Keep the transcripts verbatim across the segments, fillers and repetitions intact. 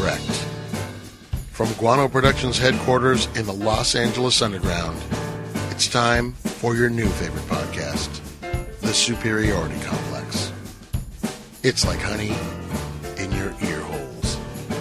Direct. From Guano Productions headquarters in the Los Angeles Underground, it's time for your new favorite podcast, The Superiority Complex. It's like honey in your ear holes.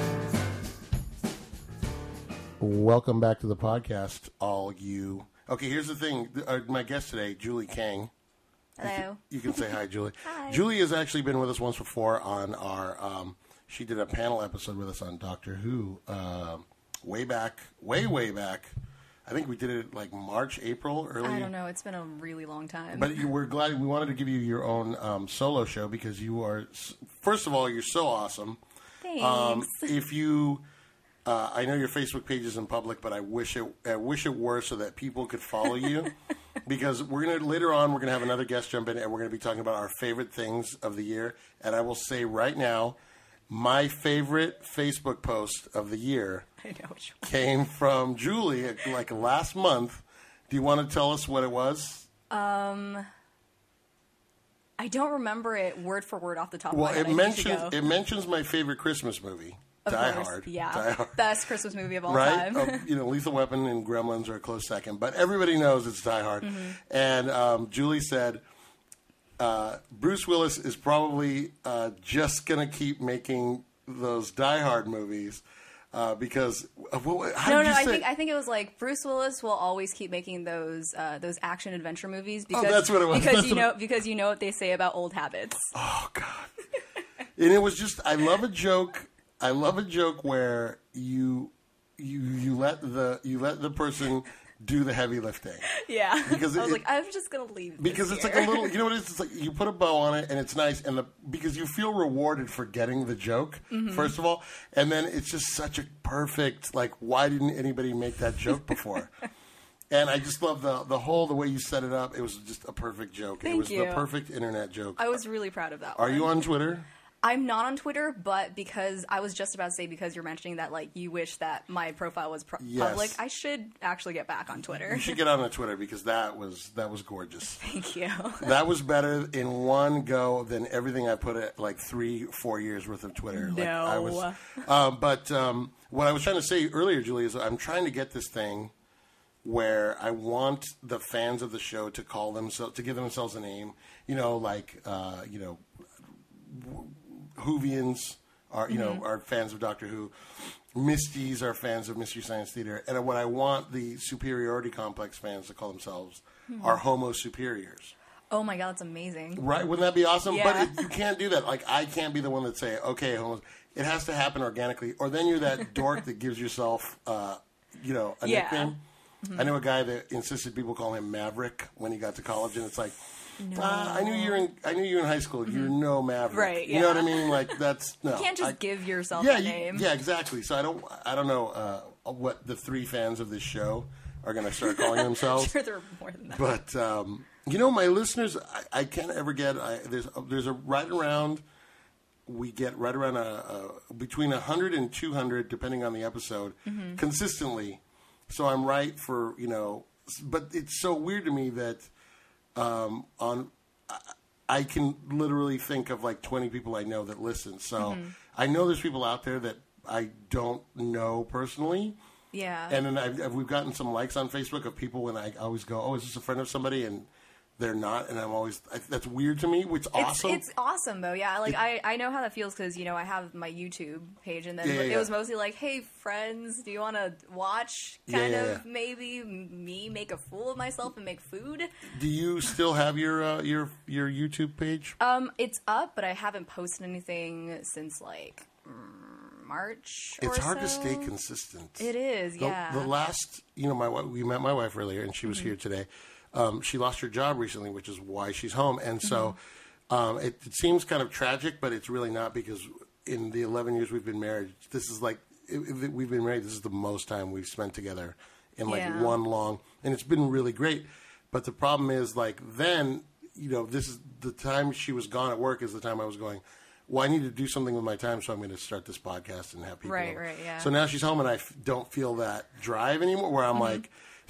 Welcome back to the podcast, all you. Okay, here's the thing. Uh, my guest today, Julie Kang. Hello. You can say hi, Julie. Hi. Julie has actually been with us once before on our, um, she did a panel episode with us on Doctor Who uh, way back, way, way back. I think we did it like March, April, early. I don't know. It's been a really long time. But you, we're glad, we wanted to give you your own um, solo show because you are, first of all, you're so awesome. Thanks. Um, if you... Uh, I know your Facebook page is in public, but I wish it I wish it were so that people could follow you. Because we're gonna later on we're gonna have another guest jump in, and we're gonna be talking about our favorite things of the year. And I will say right now, my favorite Facebook post of the year I know which one. came from Julie like last month. Do you want to tell us what it was? Um, I don't remember it word for word off the top Well, of my head. it I need to mentions go. it mentions my favorite Christmas movie. Of Die course, Hard. Yeah. Die Hard. Best Christmas movie of all right? time. uh, you know, Lethal Weapon and Gremlins are a close second, but everybody knows it's Die Hard. Mm-hmm. And um, Julie said, uh, Bruce Willis is probably uh, just going to keep making those Die Hard movies uh, because of what? How no, did no. you I say? think I think it was like Bruce Willis will always keep making those uh, those action adventure movies because Oh, that's what it was. because That's you what know it- because you know what they say about old habits. Oh God! And it was just, I love a joke. I love a joke where you you you let the you let the person do the heavy lifting. Yeah. Because I was it- like, I'm just gonna leave. Because this it's like here. a little, you know what it is? It's like you put a bow on it and it's nice, and the because you feel rewarded for getting the joke, Mm-hmm. first of all, and then it's just such a perfect, like, why didn't anybody make that joke before? And I just love the the whole, the way you set it up. It was just a perfect joke. Thank it was you. the perfect internet joke. I was really proud of that. Are one. you on Twitter? I'm not on Twitter, but because I was just about to say because you're mentioning that like you wish that my profile was pro- Yes. public, I should actually get back on Twitter. You should get on the Twitter because that was that was gorgeous. Thank you. That was better in one go than everything I put at like three, four years worth of Twitter. Like, No. I was, um, but um, what I was trying to say earlier, Julie, is I'm trying to get this thing where I want the fans of the show to call themselves, to give themselves a name. You know, like uh, you know, Whovians are you Mm-hmm. know are fans of Doctor Who. Misties are fans of Mystery Science Theater, and what I want the Superiority Complex fans to call themselves Hmm. are Homo Superiors. Oh my god, that's amazing. Right? Wouldn't that be awesome? Yeah. But it, you can't do that. Like, I can't be the one that say, okay, homos. It has to happen organically. Or then you're that dork that gives yourself, uh, you know, a Yeah. nickname. I know a guy that insisted people call him Maverick when he got to college, and it's like, No. uh, I knew you were in. I knew you were in high school. You're no Maverick. Right, You know what yeah. I mean? Like, that's no. You can't just I- give yourself yeah, a you- name. yeah, exactly. So I don't. I don't know uh, what the three fans of this show are going to start calling themselves. I'm sure there are more than that. But um, you know, my listeners, I, I can't ever get. I, there's there's a right around. We get right around a, a between a hundred and two hundred, depending on the episode, Mm-hmm. consistently. So I'm right for you know. But it's so weird to me that um, on I, I can literally think of like twenty people I know that listen. So Mm-hmm. I know there's people out there that I don't know personally. Yeah. And then I've, I've- we've gotten some likes on Facebook of people when I always go, oh, is this a friend of somebody? And they're not. And I'm always, I, that's weird to me, which is awesome. It's, it's awesome though, yeah. Like I, I know how that feels because you know I have my YouTube page, and then Yeah, yeah, it yeah. was mostly like, "Hey friends, do you want to watch Yeah, kind yeah, of yeah. maybe me make a fool of myself and make food?" Do you still have your uh, your your YouTube page? Um, it's up, but I haven't posted anything since like mm, March. It's or hard to so. stay consistent. It is, The, yeah. the last, you know, my wi- we met my wife earlier, and she was here today. Um, she lost her job recently, which is why she's home. And so um, it, it seems kind of tragic, but it's really not because in the eleven years we've been married, this is like if if we've been married. This is the most time we've spent together in like Yeah. one long, and it's been really great. But the problem is, like then, you know, this is the time she was gone at work is the time I was going, well, I need to do something with my time, so I'm going to start this podcast and have people. Right, over. right, yeah. So now she's home, and I f- don't feel that drive anymore. Where I'm Mm-hmm. like,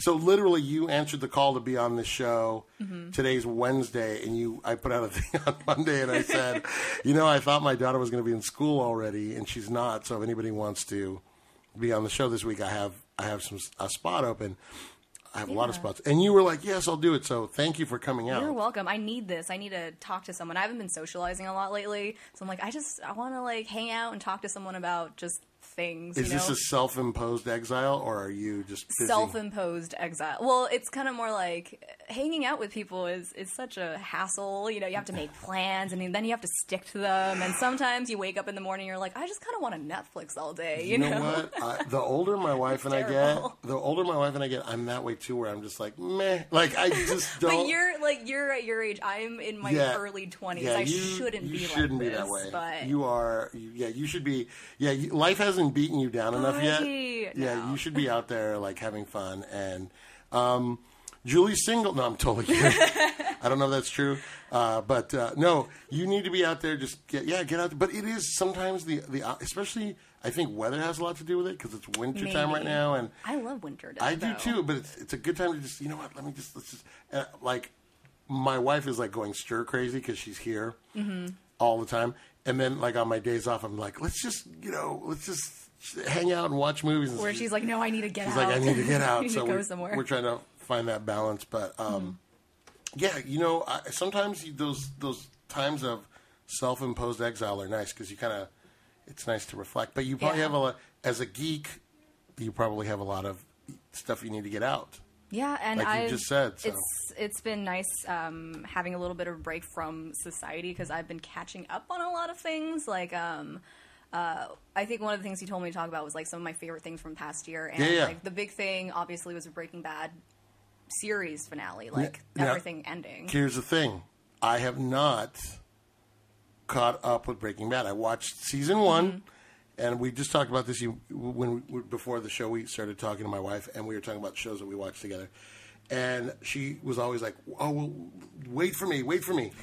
So literally, you answered the call to be on the show. Mm-hmm. Today's Wednesday, and you, I put out a thing on Monday, and I said, you know, I thought my daughter was going to be in school already, and she's not. So if anybody wants to be on the show this week, I have, I have some a spot open. I have yeah. a lot of spots. And you were like, yes, I'll do it. So thank you for coming out. You're welcome. I need this. I need to talk to someone. I haven't been socializing a lot lately. So I'm like, I just, I want to like hang out and talk to someone about just things. Is you know? this a self-imposed exile, or are you just busy? Self-imposed exile? Well, it's kind of more like hanging out with people is, is such a hassle. You know, you have to make plans, and then you have to stick to them. And sometimes you wake up in the morning, and you're like, I just kind of want to Netflix all day. You, you know, know what? I, the older my wife and I get, the older my wife and I get, I'm that way too, where I'm just like, meh. Like, I just don't. But you're like, you're at your age. I'm in my yeah, early twenties. Yeah, I you, shouldn't you be shouldn't like be this. that way. But you are, yeah, you should be. Yeah, you, life hasn't beaten you down enough Buddy, yet. no. Yeah, you should be out there like having fun. And um, Julie's single. No, I'm totally kidding. I don't know if that's true, uh, but uh, no, you need to be out there. Just get, yeah, get out there. But it is sometimes the the especially. I think weather has a lot to do with it because it's winter Maybe. time right now, and I love winter. I though. do too. But it's it's a good time to just you know what? Let me just let's just uh, like my wife is like going stir crazy because she's here mm-hmm. all the time, and then like on my days off, I'm like, let's just you know let's just hang out and watch movies. And Where she's like, no, I need to get she's out. She's like, I need to get out. I need so to go we're, somewhere. we're trying to find that balance, but um, mm-hmm. yeah, you know, I, sometimes you, those those times of self-imposed exile are nice because you kind of it's nice to reflect. But you probably yeah. have a lot as a geek. You probably have a lot of stuff you need to get out. Yeah, and like I you just said, so. it's it's been nice um, having a little bit of a break from society because I've been catching up on a lot of things. Like, um, uh, I think one of the things you told me to talk about was like some of my favorite things from past year, and yeah, yeah. like the big thing obviously was a Breaking Bad series finale, like now, everything ending. Here's the thing: I have not caught up with Breaking Bad. I watched season one. Mm-hmm. And we just talked about this you, when we, before the show. We started talking to my wife, and we were talking about shows that we watched together. And she was always like, "Oh, well, wait for me, wait for me."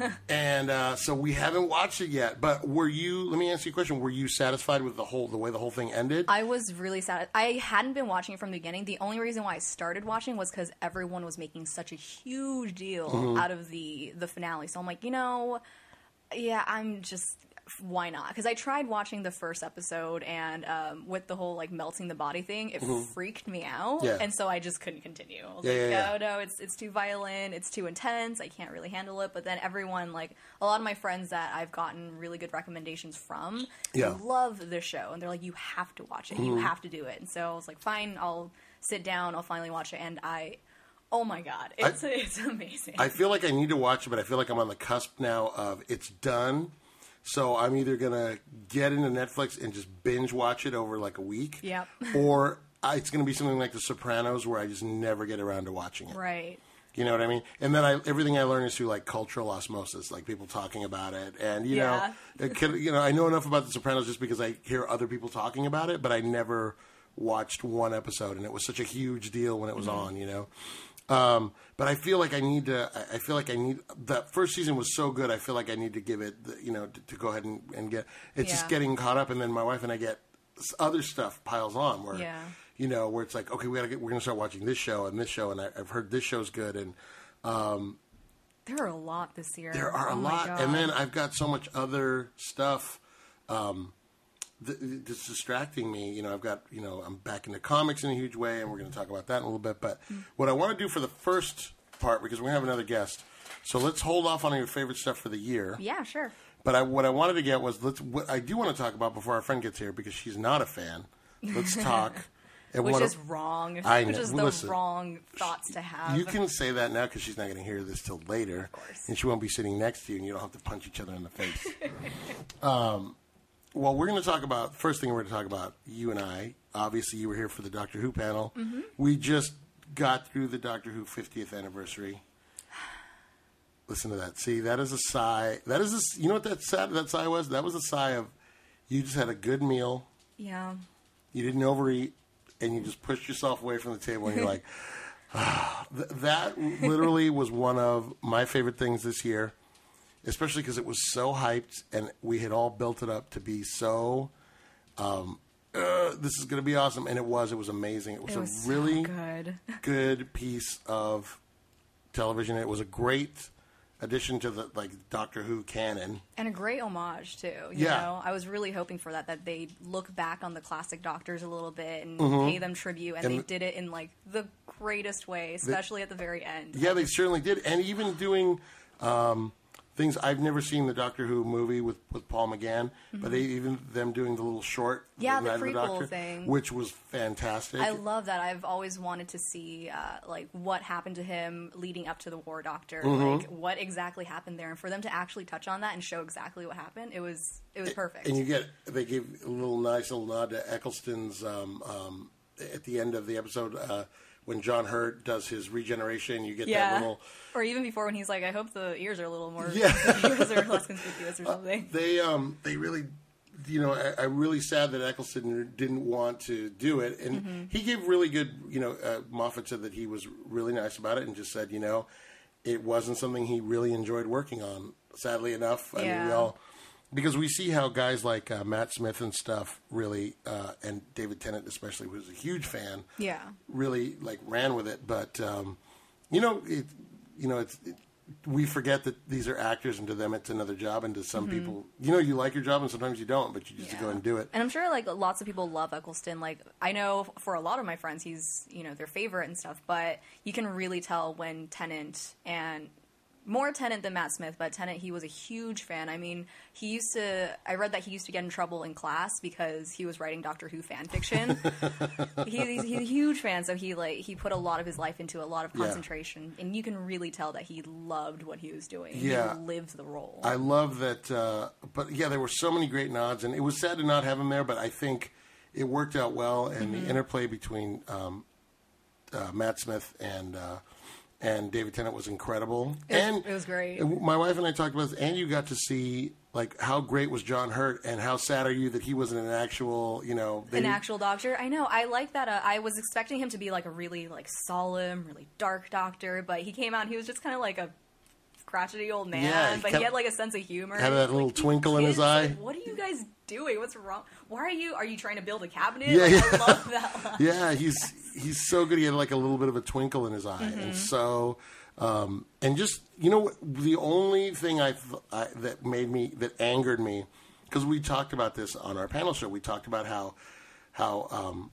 and uh, so we haven't watched it yet. But were you? Let me ask you a question. Were you satisfied with the whole the way the whole thing ended? I was really sad. I hadn't been watching it from the beginning. The only reason why I started watching was because everyone was making such a huge deal mm-hmm. out of the the finale. So I'm like, you know, yeah, I'm just. Why not? Because I tried watching the first episode, and um, with the whole like melting the body thing, it mm-hmm. freaked me out, yeah. and so I just couldn't continue. I was yeah, like, yeah, yeah. oh no, it's it's too violent, it's too intense, I can't really handle it. But then everyone, like a lot of my friends that I've gotten really good recommendations from, yeah. love the show, and they're like, you have to watch it, mm-hmm. you have to do it. And so I was like, fine, I'll sit down, I'll finally watch it, and I. Oh my God, it's I, it's amazing. I feel like I need to watch it, but I feel like I'm on the cusp now of it's done. So I'm either going to get into Netflix and just binge watch it over like a week. Yep. Or I, it's going to be something like The Sopranos where I just never get around to watching it. Right. You know what I mean? And then I, everything I learn is through like cultural osmosis, like people talking about it. And, you yeah. know, it can, you know, I know enough about The Sopranos just because I hear other people talking about it, but I never watched one episode. And it was such a huge deal when it was mm-hmm. on, you know? Um, but I feel like I need to, I feel like I need, that first season was so good, I feel like I need to give it, the, you know, to, to go ahead and, and get, it's yeah. just getting caught up, and then my wife and I get other stuff piles on where, yeah. you know, where it's like, okay, we gotta get, we're going to start watching this show and this show, and I, I've heard this show's good, and, um. There are a lot this year. There are oh a lot, and then I've got so much other stuff, um. That's distracting me. You know, I've got, you know, I'm back into comics in a huge way, and we're going to talk about that in a little bit. But mm-hmm. what I want to do for the first part, because we're going to have another guest, so let's hold off on your favorite stuff for the year. Yeah, sure. But I, what I wanted to get was, let's. What I do want to talk about before our friend gets here, because she's not a fan. Let's talk. And which is of, wrong. I know. Which is the Listen, wrong thoughts to have. You can say that now because she's not going to hear this till later. Of course. And she won't be sitting next to you, and you don't have to punch each other in the face. um. Well, we're going to talk about, first thing we're going to talk about, you and I. Obviously, you were here for the Doctor Who panel. Mm-hmm. We just got through the Doctor Who fiftieth anniversary. Listen to that. See, that is a sigh. That is a, you know what that, sigh, that sigh was? That was a sigh of, you just had a good meal. Yeah. You didn't overeat, and you just pushed yourself away from the table, and you're like, ah. Th- that literally was one of my favorite things this year. Especially because it was so hyped, and we had all built it up to be so um, uh, this is going to be awesome. And it was. It was amazing. It was, It was a really so good. good piece of television. It was a great addition to the like Doctor Who canon. And a great homage, too. You Yeah. know? I was really hoping for that, that they'd look back on the classic Doctors a little bit and Mm-hmm. pay them tribute. And, And they the- did it in, like, the greatest way, especially at the very end. Yeah, they certainly did. And even doing um, things I've never seen the Doctor Who movie with, with Paul McGann, but they even them doing the little short Yeah, the Night of prequel Doctor, thing. which was fantastic. I love that. I've always wanted to see, uh, like, what happened to him leading up to the War Doctor. Mm-hmm. Like, what exactly happened there. And for them to actually touch on that and show exactly what happened, it was it was perfect. And you get they gave a little nice little nod to Eccleston's um, um, at the end of the episode uh, when John Hurt does his regeneration. You get yeah. that little. Or even before when he's like, I hope the ears are a little more Yeah. conspicuous or less conspicuous or something. They um they really, you know, I, I'm really sad that Eccleston didn't want to do it, and Mm-hmm. he gave really good. You know, uh, Moffat said that he was really nice about it, and just said, you know, it wasn't something he really enjoyed working on. Sadly enough, I mean, we Yeah. all because we see how guys like uh, Matt Smith and stuff really, uh, and David Tennant especially, was a huge fan. Yeah. Really like ran with it, but um, you know, it, you know, it's. It, we forget that these are actors, and to them it's another job, and to some people, you know, you like your job, and sometimes you don't, but you just Yeah. go and do it. And I'm sure like lots of people love Eccleston. Like I know for a lot of my friends, he's you know their favorite and stuff. But you can really tell when Tennant and more Tennant than Matt Smith, but Tennant, he was a huge fan. I mean, he used to. I read that he used to get in trouble in class because he was writing Doctor Who fan fiction. he, he's, he's a huge fan, so he like he put a lot of his life into a lot of Yeah. concentration, and you can really tell that he loved what he was doing. Yeah. He lived the role. I love that, uh, but yeah, there were so many great nods, and it was sad to not have him there, but I think it worked out well, and Mm-hmm. the interplay between um, uh, Matt Smith and uh, and David Tennant was incredible. It was- and it was great. My wife and I talked about this, and you got to see like how great was John Hurt, and how sad are you that he wasn't an actual, you know, they, An actual doctor. I know. I like that. Uh, I was expecting him to be like a really like solemn, really dark doctor, but he came out and he was just kind of like a crotchety old man. Yeah, he but kept- he had like a sense of humor. had that little Like, twinkle in his kids, eye. like, what are you guys doing? What's wrong? Why are you? Are you trying to build a cabinet? Yeah, Like, yeah. I love that line. Yeah, he's he's so good. He had like a little bit of a twinkle in his eye, Mm-hmm. and so um, and just you know what, the only thing I, th- I that made me that angered me, because we talked about this on our panel show. We talked about how how um,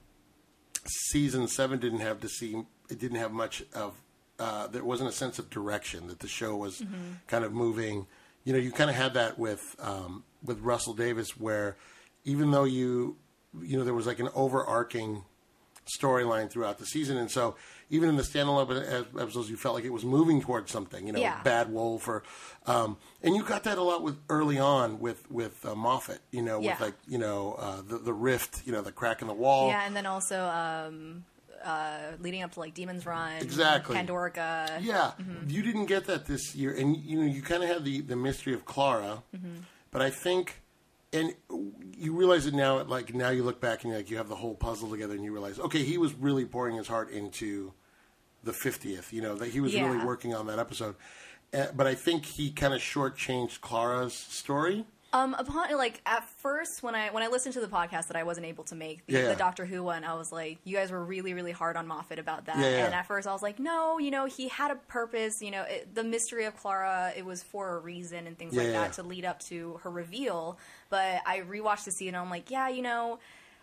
season seven didn't have to see it didn't have much of uh, there wasn't a sense of direction, that the show was Mm-hmm. kind of moving. You know, you kind of had that with um, with Russell Davis, where even though you you know there was like an overarching storyline throughout the season, and so even in the standalone episodes, you felt like it was moving towards something. You know, Yeah. Bad Wolf, or um, and you got that a lot with early on with with uh, Moffat. You know, with Yeah. like you know uh, the the rift, you know, the crack in the wall. Yeah, and then also um, uh, leading up to like Demon's Run, Exactly. Pandorica. Yeah, you didn't get that this year, and you know you kind of had the the mystery of Clara, but I think, and you realize it now. Like now, you look back and like you have the whole puzzle together, and you realize, okay, he was really pouring his heart into the fiftieth. You know that he was really Yeah. working on that episode, uh, but I think he kind of shortchanged Clara's story. Um, upon like at first when I when I listened to the podcast that I wasn't able to make the, Yeah, yeah. the Doctor Who one, I was like, you guys were really really hard on Moffat about that. Yeah, yeah. And at first I was like, no, you know, he had a purpose. You know, it, the mystery of Clara, it was for a reason and things Yeah, like yeah. that to lead up to her reveal. But I rewatched the scene and I'm like, yeah, you know.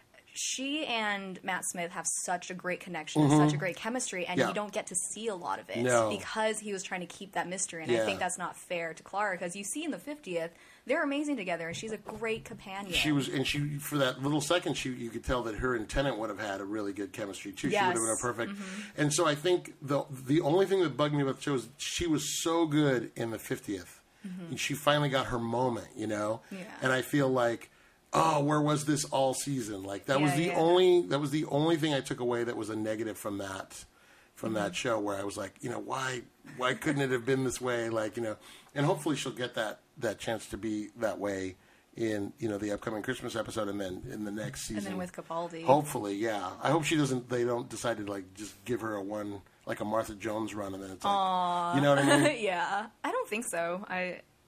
She and Matt Smith have such a great connection, and such a great chemistry, and Mm-hmm. Yeah. you don't get to see a lot of it No. because he was trying to keep that mystery. And Yeah. I think that's not fair to Clara because you see in the fiftieth, they're amazing together, and she's a great companion. She was, and she for that little second, she you could tell that her and Tennant would have had a really good chemistry too. She would have been a Yes. perfect. And so I think the the only thing that bugged me about the show is she was so good in the fiftieth. And she finally got her moment, you know. Yeah. And I feel like, oh, where was this all season? Like that was Yeah, the yeah. only that was the only thing I took away that was a negative from that from that show, where I was like, you know, why why couldn't it have been this way? Like, you know, and hopefully she'll get that that chance to be that way in, you know, the upcoming Christmas episode, and then in the next season. and then with Capaldi. Hopefully, yeah. I hope she doesn't. They don't decide to like just give her a one like a Martha Jones run, and then it's like, you know what I mean? yeah, I don't think so. I,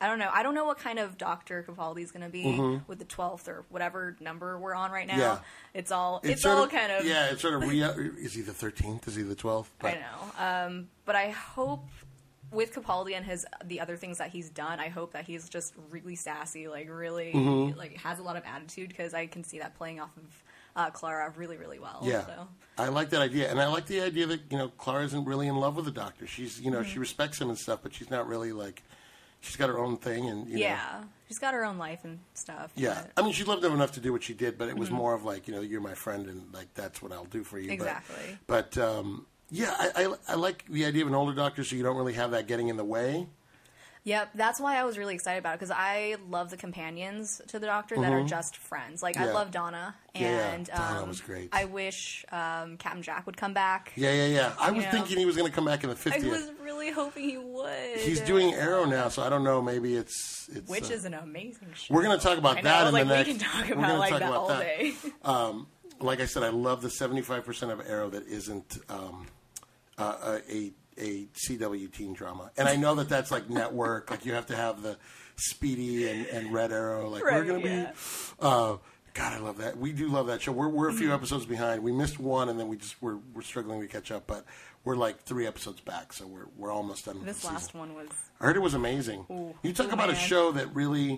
I don't know. I don't know what kind of Doctor Capaldi's going to be mm-hmm. with the twelfth or whatever number we're on right now. Yeah. It's all it's, it's all of, kind of yeah. It's sort of re- is he the thirteenth? Is he the twelfth? I know. Um, but I hope with Capaldi and his the other things that he's done, I hope that he's just really sassy, like really mm-hmm. like has a lot of attitude because I can see that playing off of uh, Clara really really well. Yeah, so. I like that idea, and I like the idea that you know Clara isn't really in love with the Doctor. She's you know mm-hmm. she respects him and stuff, but she's not really like. She's got her own thing, and you yeah, know. she's got her own life and stuff. Yeah, but... I mean, she loved him enough to do what she did, but it was mm-hmm. more of like, you know, you're my friend, and like that's what I'll do for you. Exactly. But, but um, yeah, I, I, I like the idea of an older Doctor, so you don't really have that getting in the way. Yep, that's why I was really excited about it, because I love the companions to the Doctor that mm-hmm. are just friends. Like, yeah. I love Donna, and yeah, Donna um, was great. I wish um, Captain Jack would come back. Yeah, yeah, yeah. I was know? thinking he was going to come back in the fiftieth. I was really hoping he would. He's doing Arrow now, so I don't know, maybe it's... it's Which uh, is an amazing show. We're going to talk about I that know, in like, the next... We can talk about, like, talk that about all that. day. um, like I said, I love the seventy-five percent of Arrow that isn't um, uh, a... a C W teen drama. And I know that that's like network, like you have to have the Speedy and, and Red Arrow, like right, we're going to yeah. be, uh, God, I love that. We do love that show. We're, we're a few mm-hmm. episodes behind. We missed one and then we just, we're, we're struggling to catch up, but we're like three episodes back. So we're, we're almost done with this the last season. one was, I heard it was amazing. Ooh, you talk ooh, about man. a show that really,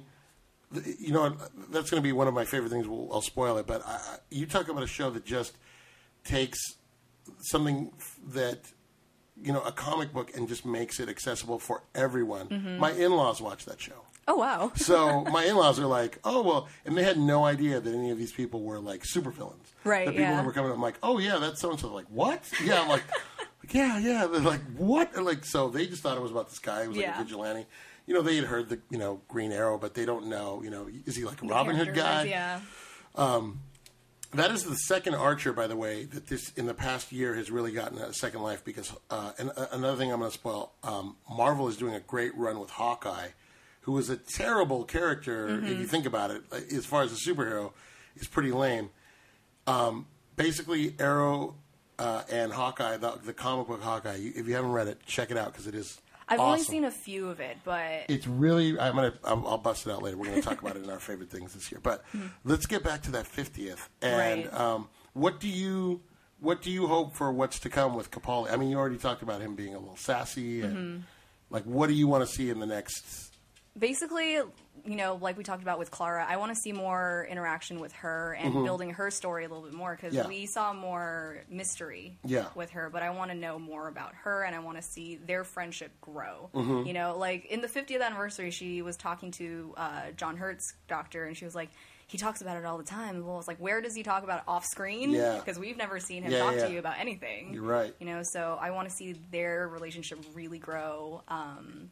you know, that's going to be one of my favorite things. We'll, I'll spoil it, but I, you talk about a show that just takes something that, you know, a comic book and just makes it accessible for everyone. Mm-hmm. My in-laws watch that show. Oh, wow. So my in-laws are like, oh, well, and they had no idea that any of these people were like supervillains. Right, the people yeah. that were coming up, I'm like, oh, yeah, that's so-and-so. Like, what? Yeah, I'm like, like, yeah, yeah. They're like, what? And like, so they just thought it was about this guy who was like yeah. a vigilante. You know, they had heard the, you know, Green Arrow, but they don't know, you know, is he like a the Robin Hood guy? Yeah. Um, That is the second Archer, by the way, that this in the past year has really gotten a second life because, uh, and uh, another thing I'm going to spoil, um, Marvel is doing a great run with Hawkeye, who was a terrible character, mm-hmm. if you think about it, as far as a superhero, is pretty lame. Um, basically, Arrow uh, and Hawkeye, the, the comic book Hawkeye, you, if you haven't read it, check it out because it is I've awesome. only seen a few of it, but it's really. I'm gonna. I'll, I'll bust it out later. We're gonna talk about it in our favorite things this year. But mm-hmm. let's get back to that fiftieth. And right. um, what do you what do you hope for what's to come with Capaldi? I mean, you already talked about him being a little sassy. And mm-hmm. like, what do you want to see in the next? Basically, you know, like we talked about with Clara, I want to see more interaction with her and mm-hmm. building her story a little bit more because yeah. we saw more mystery yeah. with her, but I want to know more about her and I want to see their friendship grow. Mm-hmm. You know, like in the fiftieth anniversary, she was talking to uh, John Hurt's doctor and she was like, he talks about it all the time. Well, it's like, where does he talk about it off screen? Yeah. Because we've never seen him yeah, talk yeah. to you about anything. You're right. You know, so I want to see their relationship really grow. Um,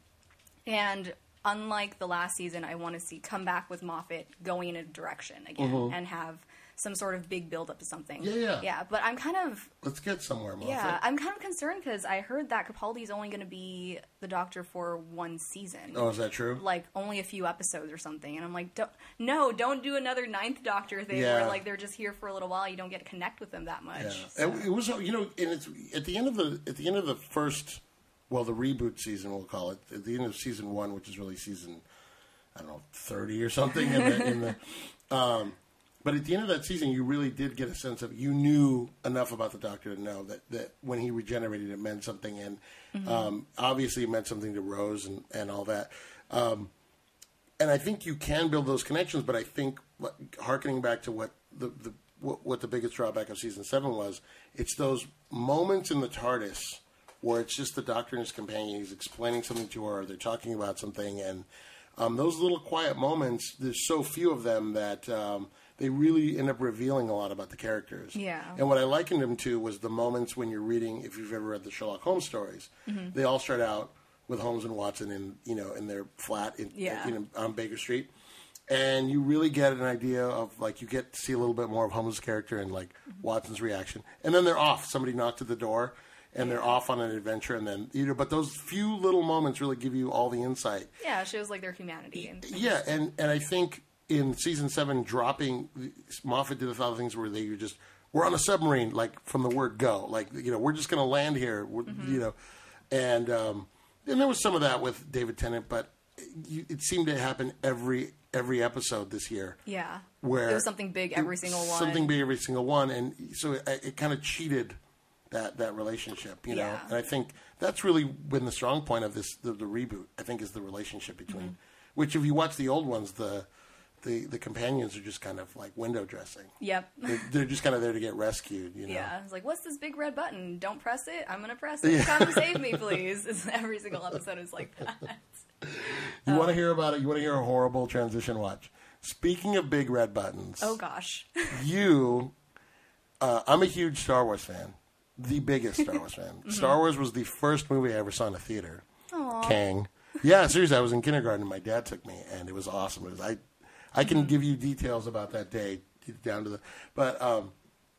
and unlike the last season, I want to see come back with Moffat going in a direction again mm-hmm. and have some sort of big build up to something. Yeah, yeah. Yeah, but I'm kind of... Let's get somewhere, Moffat. Yeah, I'm kind of concerned because I heard that Capaldi's only going to be the Doctor for one season. Oh, is that true? Like, only a few episodes or something. And I'm like, don't, no, don't do another ninth Doctor thing yeah. where, like, they're just here for a little while. You don't get to connect with them that much. Yeah. So. It, it was, you know, and it's at the end of the at the end of the first, well, the reboot season, we'll call it, at the end of season one, which is really season... I don't know, thirty or something in the, in the um, but at the end of that season, you really did get a sense of, you knew enough about the Doctor to know that, that when he regenerated, it meant something. And mm-hmm. um, obviously it meant something to Rose and, and all that. Um, and I think you can build those connections, but I think, hearkening back to what the, the what, what the biggest drawback of season seven was, it's those moments in the TARDIS where it's just the Doctor and his companion, he's explaining something to her, they're talking about something, and Um, those little quiet moments, there's so few of them that um, they really end up revealing a lot about the characters. Yeah. And what I likened them to was the moments when you're reading, if you've ever read the Sherlock Holmes stories, mm-hmm. they all start out with Holmes and Watson in, you know, in their flat in, yeah. in, you know, on Baker Street. And you really get an idea of, like, you get to see a little bit more of Holmes' character and, like, mm-hmm. Watson's reaction. And then they're off. Somebody knocked at the door. And they're off on an adventure, and then you know. But those few little moments really give you all the insight. Yeah, it shows like their humanity. And yeah, and, and I think in season seven, dropping Moffat did a lot of things where they were just we're on a submarine, like from the word go, like you know we're just going to land here, mm-hmm. you know, and um, and there was some of that with David Tennant, but you, it seemed to happen every every episode this year. Yeah. Where it was something big every single one. Something big every single one, and so it, it kind of cheated that that relationship, you know. Yeah. And I think that's really been the strong point of this the, the reboot. I think is the relationship between, mm-hmm. which if you watch the old ones, the the the companions are just kind of like window dressing. Yep. They're, they're just kind of there to get rescued, you know. Yeah. It's like, what's this big red button? Don't press it. I'm gonna press it. Yeah. Come save me, please. It's, every single episode is like that. You um, want to hear about it? You want to hear a horrible transition watch? Speaking of big red buttons. Oh gosh. you, uh, I'm a huge Star Wars fan. The biggest Star Wars fan. Mm-hmm. Star Wars was the first movie I ever saw in a theater. Aww. Kang. Yeah, seriously, I was in kindergarten and my dad took me, and it was awesome. It was, I, I can mm-hmm. give you details about that day down to the. But um,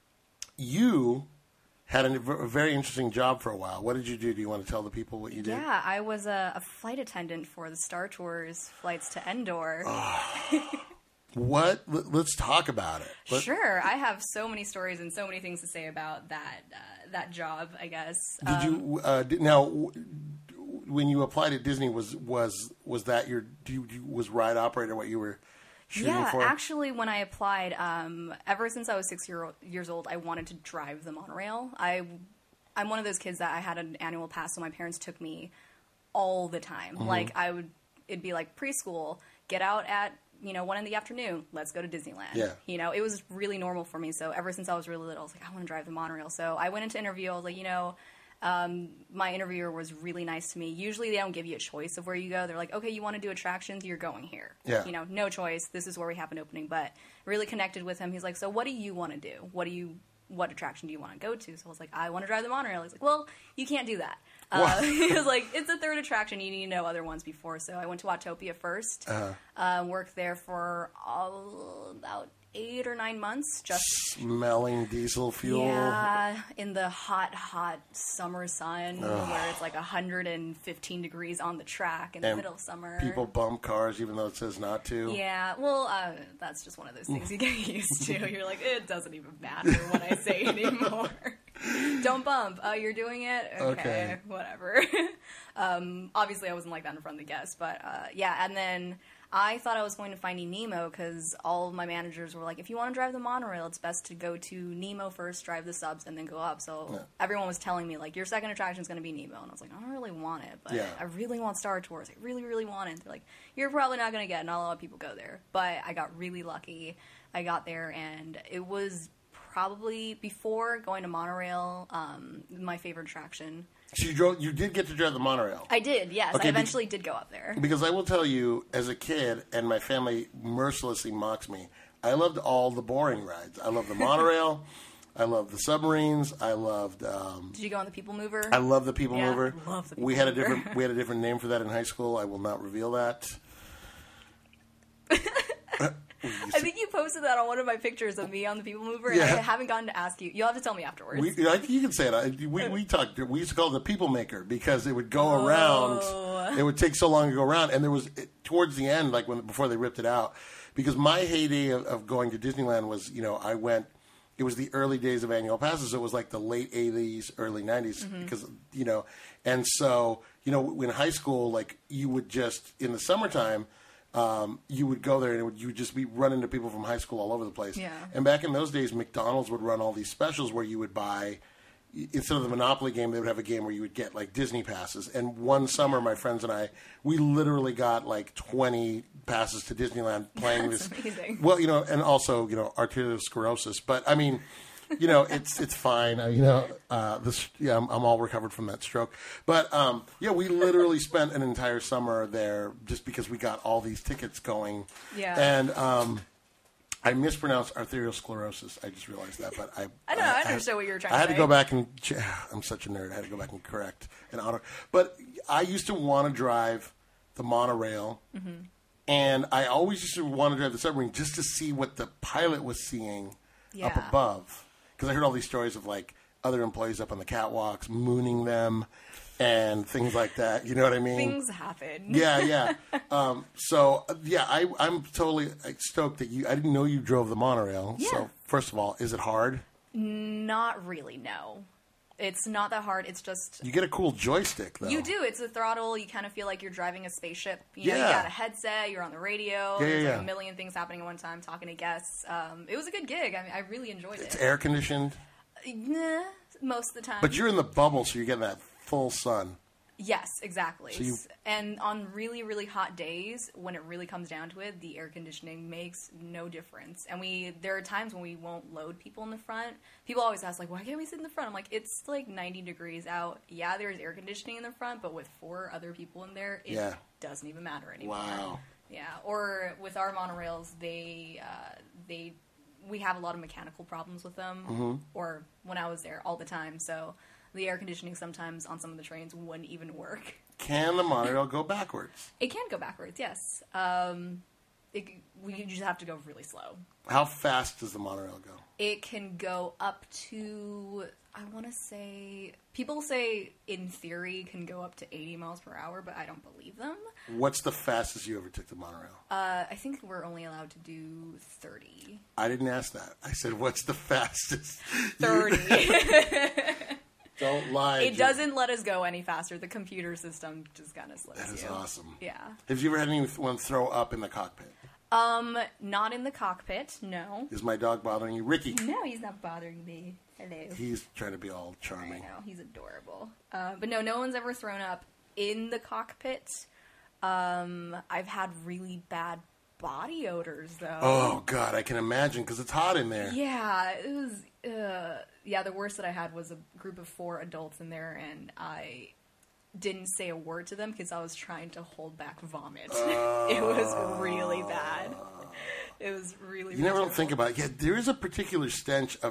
you had a, a very interesting job for a while. What did you do? Do you want to tell the people what you did? Yeah, I was a, a flight attendant for the Star Tours flights to Endor. Oh. What? Let's talk about it. Let- sure, I have so many stories and so many things to say about that uh, that job. I guess. Did um, you uh, did, now? When you applied at Disney, was was was that your do you, was ride operator what you were shooting yeah, for? actually, when I applied, um, ever since I was six year, years old, I wanted to drive the monorail. I I'm one of those kids that I had an annual pass, so my parents took me all the time. Mm-hmm. Like I would, it'd be like preschool, get out at you know one in the afternoon, let's go to Disneyland. Yeah. You know, it was really normal for me. So ever since I was really little, I was like, I want to drive the monorail. So I went into interview. I was like, you know. Um, my interviewer was really nice to me. Usually they don't give you a choice of where you go. They're like, okay, you want to do attractions? You're going here. Yeah. You know, no choice. This is where we have an opening. But really connected with him. He's like, so what do you want to do? What do you, what attraction do you want to go to? So I was like, I want to drive the monorail. He's like, well, you can't do that. Uh, he was like, it's the third attraction. You need to know other ones before. So I went to Watopia first. Uh-huh. Uh, worked there for all, about eight or nine months. Just smelling diesel fuel. Yeah, in the hot, hot summer sun Ugh. where it's like one hundred fifteen degrees on the track in the and middle of summer. People bump cars even though it says not to. Yeah, well, uh, that's just one of those things you get used to. You're like, it doesn't even matter what I say anymore. Don't bump. Uh, you're doing it? Okay, okay. Whatever. um, obviously, I wasn't like that in front of the guests, but uh, yeah, and then I thought I was going to Finding Nemo because all of my managers were like, if you want to drive the monorail, it's best to go to Nemo first, drive the subs, and then go up. So yeah. everyone was telling me, like, your second attraction is going to be Nemo. And I was like, I don't really want it, but yeah. I really want Star Tours. I really, really want it. They're like, you're probably not going to get it. Not a lot of people go there. But I got really lucky. I got there, and it was probably, before going to monorail, um, my favorite attraction. So you drove. You did get to drive the monorail. I did, yes. Okay, I eventually be- did go up there. Because I will tell you, as a kid, and my family mercilessly mocks me, I loved all the boring rides. I loved the monorail. I loved the submarines. I loved. Um, did you go on the People Mover? I love the People yeah, Mover. Love the People we had Mover. a different. We had a different name for that in high school. I will not reveal that. I think you posted that on one of my pictures of me on the People Mover, and yeah. I haven't gotten to ask you. You'll have to tell me afterwards. We, you can say it. We, we talked. We used to call it the People Maker because it would go oh. around. It would take so long to go around, and there was towards the end, like when before they ripped it out. Because my heyday of, of going to Disneyland was, you know, I went. It was the early days of annual passes. So it was like the late eighties, early nineties, mm-hmm. because you know, and so you know, in high school, like you would just in the summertime. Um, you would go there and it would, you would just be running into people from high school all over the place. Yeah. And back in those days, McDonald's would run all these specials where you would buy, instead of the Monopoly game, they would have a game where you would get like Disney passes. And one summer, my friends and I, we literally got like twenty passes to Disneyland playing That's this. Amazing. Well, you know, and also, you know, arteriosclerosis. But I mean, you know, it's it's fine. Uh, you know, uh, this yeah, I'm, I'm all recovered from that stroke. But um, yeah, we literally spent an entire summer there just because we got all these tickets going. Yeah. And um, I mispronounced arteriosclerosis. I just realized that, but I I don't know. I, I understood I, what you were trying I to had say. to go back and I'm such a nerd. I had to go back and correct and honor. But I used to want to drive the monorail. Mm-hmm. And I always used to want to drive the submarine just to see what the pilot was seeing yeah. up above. Because I heard all these stories of, like, other employees up on the catwalks mooning them and things like that. You know what I mean? Things happen. Yeah, yeah. um, so, yeah, I, I'm totally stoked that you – I didn't know you drove the monorail. Yeah. So, first of all, is it hard? Not really, no. It's not that hard. It's just... You get a cool joystick, though. You do. It's a throttle. You kind of feel like you're driving a spaceship. You know, Yeah. you got a headset. You're on the radio. Yeah, There's yeah, like yeah. a million things happening at one time, talking to guests. Um, it was a good gig. I mean, I really enjoyed It's it. air conditioned, Nah, most of the time. but you're in the bubble, so you're getting that full sun. Yes, exactly. So you- And on really, really hot days, when it really comes down to it, the air conditioning makes no difference. And we, there are times when we won't load people in the front. People always ask, like, why can't we sit in the front? I'm like, it's like ninety degrees out. Yeah, there's air conditioning in the front, but with four other people in there, it Yeah. doesn't even matter anymore. Wow. Yeah. Or with our monorails, they, uh, they, we have a lot of mechanical problems with them. Mm-hmm. Or when I was there all the time, so... The air conditioning sometimes on some of the trains wouldn't even work. Can the monorail go backwards? It can go backwards, yes. Um, it, we just have to go really slow. How fast does the monorail go? It can go up to, I want to say, people say in theory can go up to eighty miles per hour, but I don't believe them. What's the fastest you ever took the monorail? Uh, I think we're only allowed to do thirty. I didn't ask that. I said, what's the fastest? thirty. Don't lie. It Jim. doesn't let us go any faster. The computer system just kind of slows That is you. awesome. Yeah. Have you ever had anyone throw up in the cockpit? Um, not in the cockpit, no. Is my dog bothering you? Ricky. No, he's not bothering me. Hello. He's trying to be all I charming. know, he's adorable. Uh, but no, no one's ever thrown up in the cockpit. Um, I've had really bad body odors, though. Oh, God, I can imagine, because it's hot in there. Yeah, it was, uh, yeah, the worst that I had was a group of four adults in there, and I didn't say a word to them because I was trying to hold back vomit. Uh, It was really bad. It was really, You never really don't think about it. Yeah, there is a particular stench of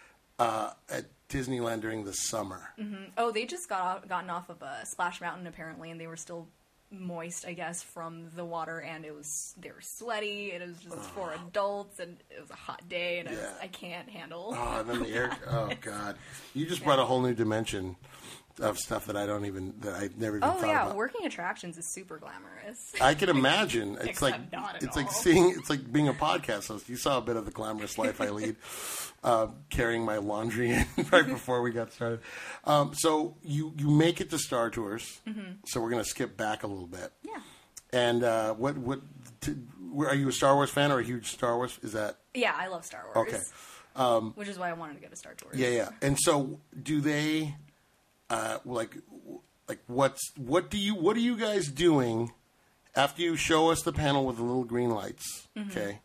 uh, at Disneyland during the summer. Mm-hmm. Oh, they just got off, gotten off of a Splash Mountain apparently, and they were still moist, I guess, from the water, and it was they were sweaty. And it was just for adults, and it was a hot day, and I, was, Yeah. I can't handle. Oh, and then the air. Oh, God. You just brought a whole new dimension of stuff that I don't even, that I never even Oh thought yeah, about. working attractions is super glamorous. I can imagine. It's Except like not at it's like all. seeing. It's like being a podcast host. You saw a bit of the glamorous life I lead, uh, carrying my laundry in right before we got started. Um, so you you make it to Star Tours. Mm-hmm. So we're going to skip back a little bit. Yeah. And uh, what what t- are you a Star Wars fan or a huge Star Wars? Is that Yeah, I love Star Wars. okay? Um, Which is why I wanted to go to Star Tours. Yeah, yeah. And so, do they, uh, like, like what's what do you what are you guys doing after you show us the panel with the little green lights? Mm-hmm. Okay,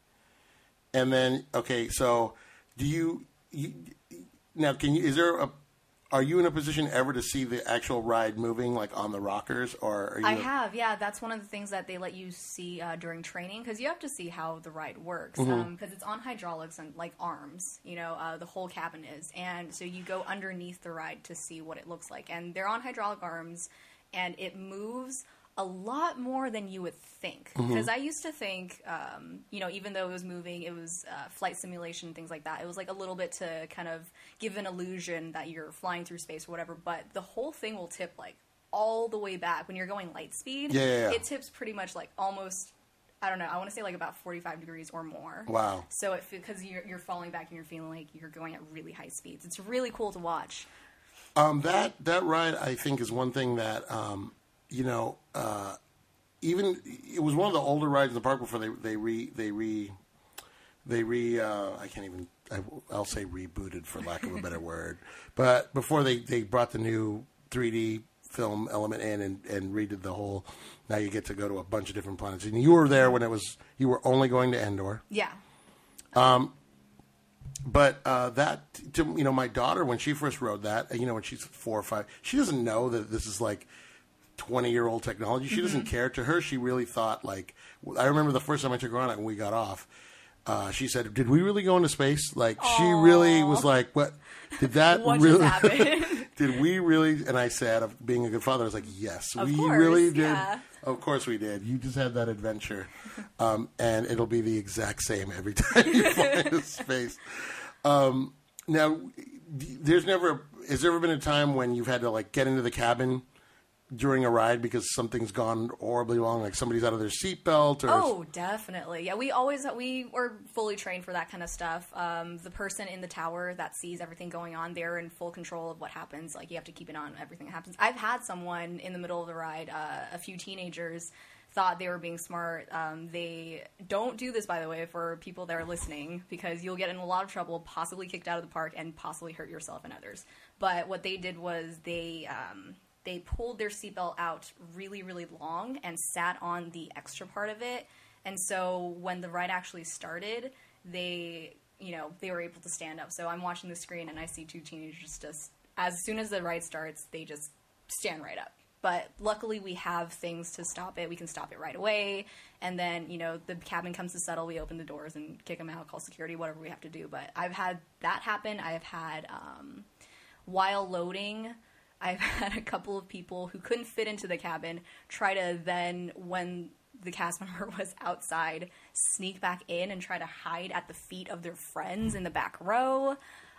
and then okay, so do you, you now? Can you? Is there a? Are you in a position ever to see the actual ride moving, like on the rockers, or are you? I have, yeah. That's one of the things that they let you see uh, during training, because you have to see how the ride works, because Mm-hmm. um, it's on hydraulics and like arms. You know, uh, the whole cabin is, and so you go underneath the ride to see what it looks like, and they're on hydraulic arms, and it moves a lot more than you would think. Because I used to think, um, you know, even though it was moving, it was uh, flight simulation, things like that. It was like a little bit to kind of give an illusion that you're flying through space or whatever. But the whole thing will tip like all the way back when you're going light speed. Yeah, yeah, yeah. It tips pretty much like almost, I don't know, I want to say like about forty-five degrees or more. Wow. So it because you're you're falling back and you're feeling like you're going at really high speeds. It's really cool to watch. Um, that that ride, I think, is one thing that um, you know. Uh, even it was one of the older rides in the park before they they re they re they re uh, I can't even I, I'll say rebooted for lack of a better word, but before they, they brought the new three D film element in and, and redid the whole. Now you get to go to a bunch of different planets, and you were there when it was you were only going to Endor. Yeah. But uh, that, to, you know, my daughter, when she first rode that, you know, when she's four or five, she doesn't know that this is like twenty-year-old technology. She mm-hmm. doesn't care. To her, she really thought, like, I remember the first time I took her on it when we got off, uh, she said, did we really go into space? Like, Aww. She really was like, what? Did that what really happen? Did we really? And I said, of being a good father, I was like, yes, of we course, really did. Yeah. Of course we did. You just had that adventure. Um, and it'll be the exact same every time you fly into space. Um, now, there's never, has there ever been a time when you've had to like get into the cabin during a ride because something's gone horribly wrong, like somebody's out of their seatbelt? Or Oh, definitely. Yeah, we always we were fully trained for that kind of stuff. Um, the person in the tower that sees everything going on, they're in full control of what happens. Like, you have to keep an eye on everything that happens. I've had someone in the middle of the ride, uh, a few teenagers thought they were being smart. Um, they don't do this, by the way, for people that are listening, because you'll get in a lot of trouble, possibly kicked out of the park, and possibly hurt yourself and others. But what they did was they um, they pulled their seatbelt out really, really long and sat on the extra part of it. And so when the ride actually started, they, you know, they were able to stand up. So I'm watching the screen and I see two teenagers just, as soon as the ride starts, they just stand right up. But luckily we have things to stop it. We can stop it right away. And then, you know, the cabin comes to settle. We open the doors and kick them out, call security, whatever we have to do. But I've had that happen. I've had, um, while loading, I've had a couple of people who couldn't fit into the cabin try to then, when the cast member was outside, sneak back in and try to hide at the feet of their friends in the back row.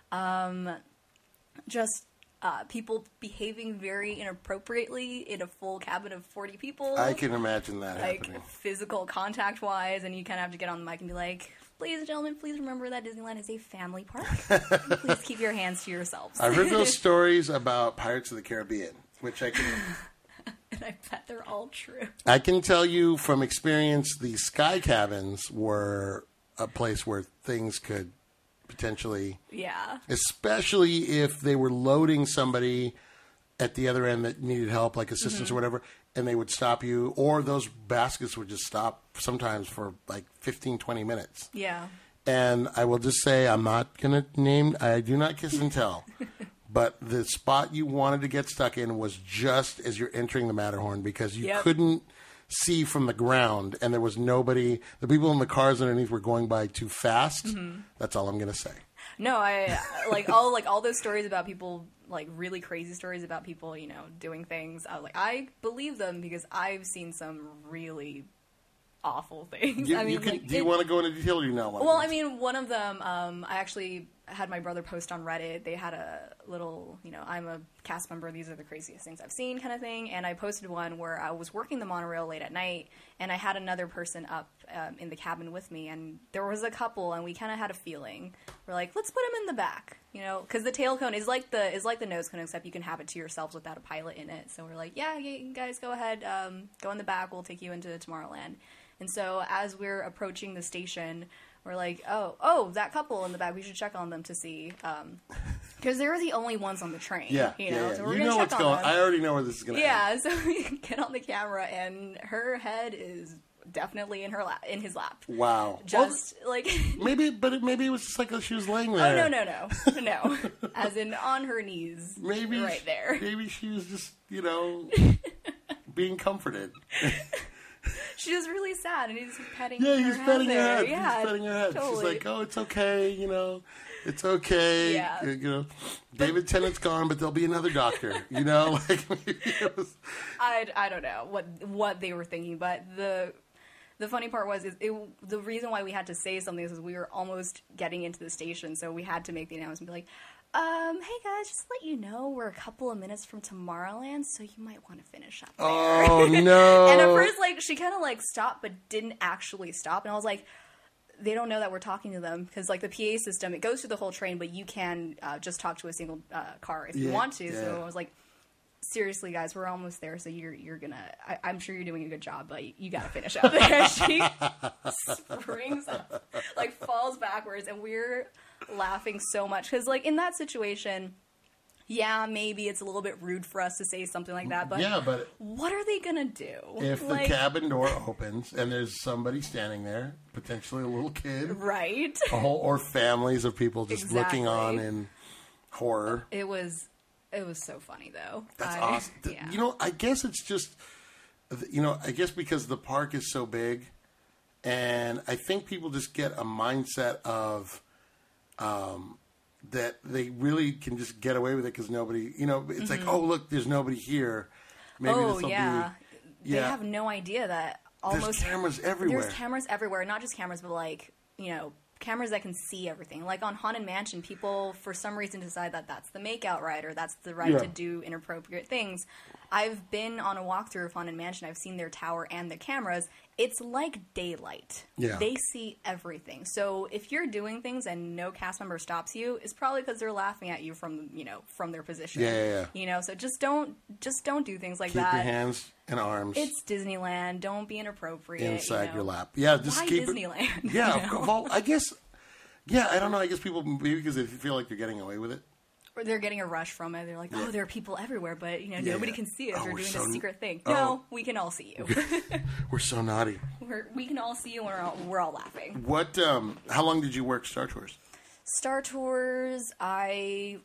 Um, just... Uh, people behaving very inappropriately in a full cabin of forty people. I can imagine that like, happening. Physical contact wise, and you kind of have to get on the mic and be like, ladies and gentlemen, please remember that Disneyland is a family park. Please keep your hands to yourselves. I've heard those stories about Pirates of the Caribbean, which I can... And I bet they're all true. I can tell you from experience, the sky cabins were a place where things could potentially, yeah, especially if they were loading somebody at the other end that needed help, like assistance mm-hmm. or whatever, and they would stop you, or those baskets would just stop sometimes for like fifteen, twenty minutes. Yeah. And I will just say, I'm not going to name, I do not kiss and tell, but the spot you wanted to get stuck in was just as you're entering the Matterhorn, because you yep. couldn't see from the ground, and there was nobody. The people in the cars underneath were going by too fast. Mm-hmm. That's all I'm going to say. No, I like all like all those stories about people, like really crazy stories about people, you know, doing things. I was like, I believe them because I've seen some really awful things. You, I mean, you can, like, do you it, want to go into detail, or do you not want? Well, to? I mean, one of them, um, I actually had my brother post on Reddit. They had a little, you know, I'm a cast member, these are the craziest things I've seen kind of thing. And I posted one where I was working the monorail late at night, and I had another person up um, in the cabin with me, and there was a couple, and we kind of had a feeling. We're like, let's put them in the back, you know, because the tail cone is like the is like the nose cone, except you can have it to yourselves without a pilot in it. So we're like, yeah, you guys go ahead, um, go in the back, we'll take you into Tomorrowland. And so as we're approaching the station, we're like, oh, oh, that couple in the back, we should check on them to see. Because um, they're the only ones on the train. Yeah, you know, yeah, yeah. so we're you going to know check what's on going them. I already know where this is going to yeah, end. so we get on the camera, and her head is definitely in her lap, in his lap. Wow. Just, well, like... maybe, but it, maybe it was just like she was laying Oh, there. no, no, no. No. As in on her knees. Maybe right there. Maybe she was just, you know, being comforted. She was really sad, and he's petting yeah, her he's head petting her there. head. Yeah, he's petting her head. totally. She's like, oh, it's okay, you know, it's okay. Yeah. You know, David Tennant's gone, but there'll be another doctor. You know, like maybe it was. I, I don't know what what they were thinking, but the the funny part was is it, the reason why we had to say something is we were almost getting into the station, so we had to make the announcement, be like, Um, hey guys, just to let you know, we're a couple of minutes from Tomorrowland, so you might want to finish up there. Oh, no. And at first, like, she kind of, like, stopped, but didn't actually stop. And I was like, they don't know that we're talking to them. Because, like, the P A system, it goes through the whole train, but you can uh, just talk to a single uh, car if you Yeah, want to. yeah. So I was like, seriously, guys, we're almost there, so you're you're gonna... I, I'm sure you're doing a good job, but you, you gotta finish up there. She springs up, like, falls backwards, and we're... laughing so much because, like, in that situation, yeah, maybe it's a little bit rude for us to say something like that, but yeah, but what are they gonna do if like, the cabin door opens and there's somebody standing there, potentially a little kid, right? a whole, or families of people just Exactly. looking on in horror. It was, it was so funny though. That's I, awesome. Yeah. You know, I guess it's just, you know, I guess because the park is so big, and I think people just get a mindset of. Um, that they really can just get away with it because nobody, you know, it's mm-hmm. like, oh, look, there's nobody here. Maybe oh, this'll yeah. be... Yeah. They have no idea that almost... There's cameras everywhere. There's cameras everywhere. Not just cameras, but, like, you know, cameras that can see everything. Like, on Haunted Mansion, people, for some reason, decide that that's the makeout ride or that's the ride yeah. to do inappropriate things. I've been on a walkthrough of Haunted Mansion. I've seen their tower and their cameras. It's like daylight. Yeah. They see everything. So if you're doing things and no cast member stops you, it's probably because they're laughing at you from, you know, from their position. Yeah, yeah, yeah. You know, so just don't, just don't do things like Keep that. your hands and arms It's Disneyland. Don't be inappropriate. inside you know. your lap. Yeah, just Why keep Disneyland? it. Yeah, You of know? course. Well, I guess. Yeah, I don't know. I guess people maybe because they feel like they're getting away with it. Or they're getting a rush from it. They're like, oh, there are people everywhere, but you know, Yeah, nobody yeah. can see us. Oh, They're we're doing so a n- secret thing. Oh. No, we can all see you. We're so naughty. we're, we can all see you, and we're all, we're all laughing. What? Um, how long did you work Star Tours? Star Tours, I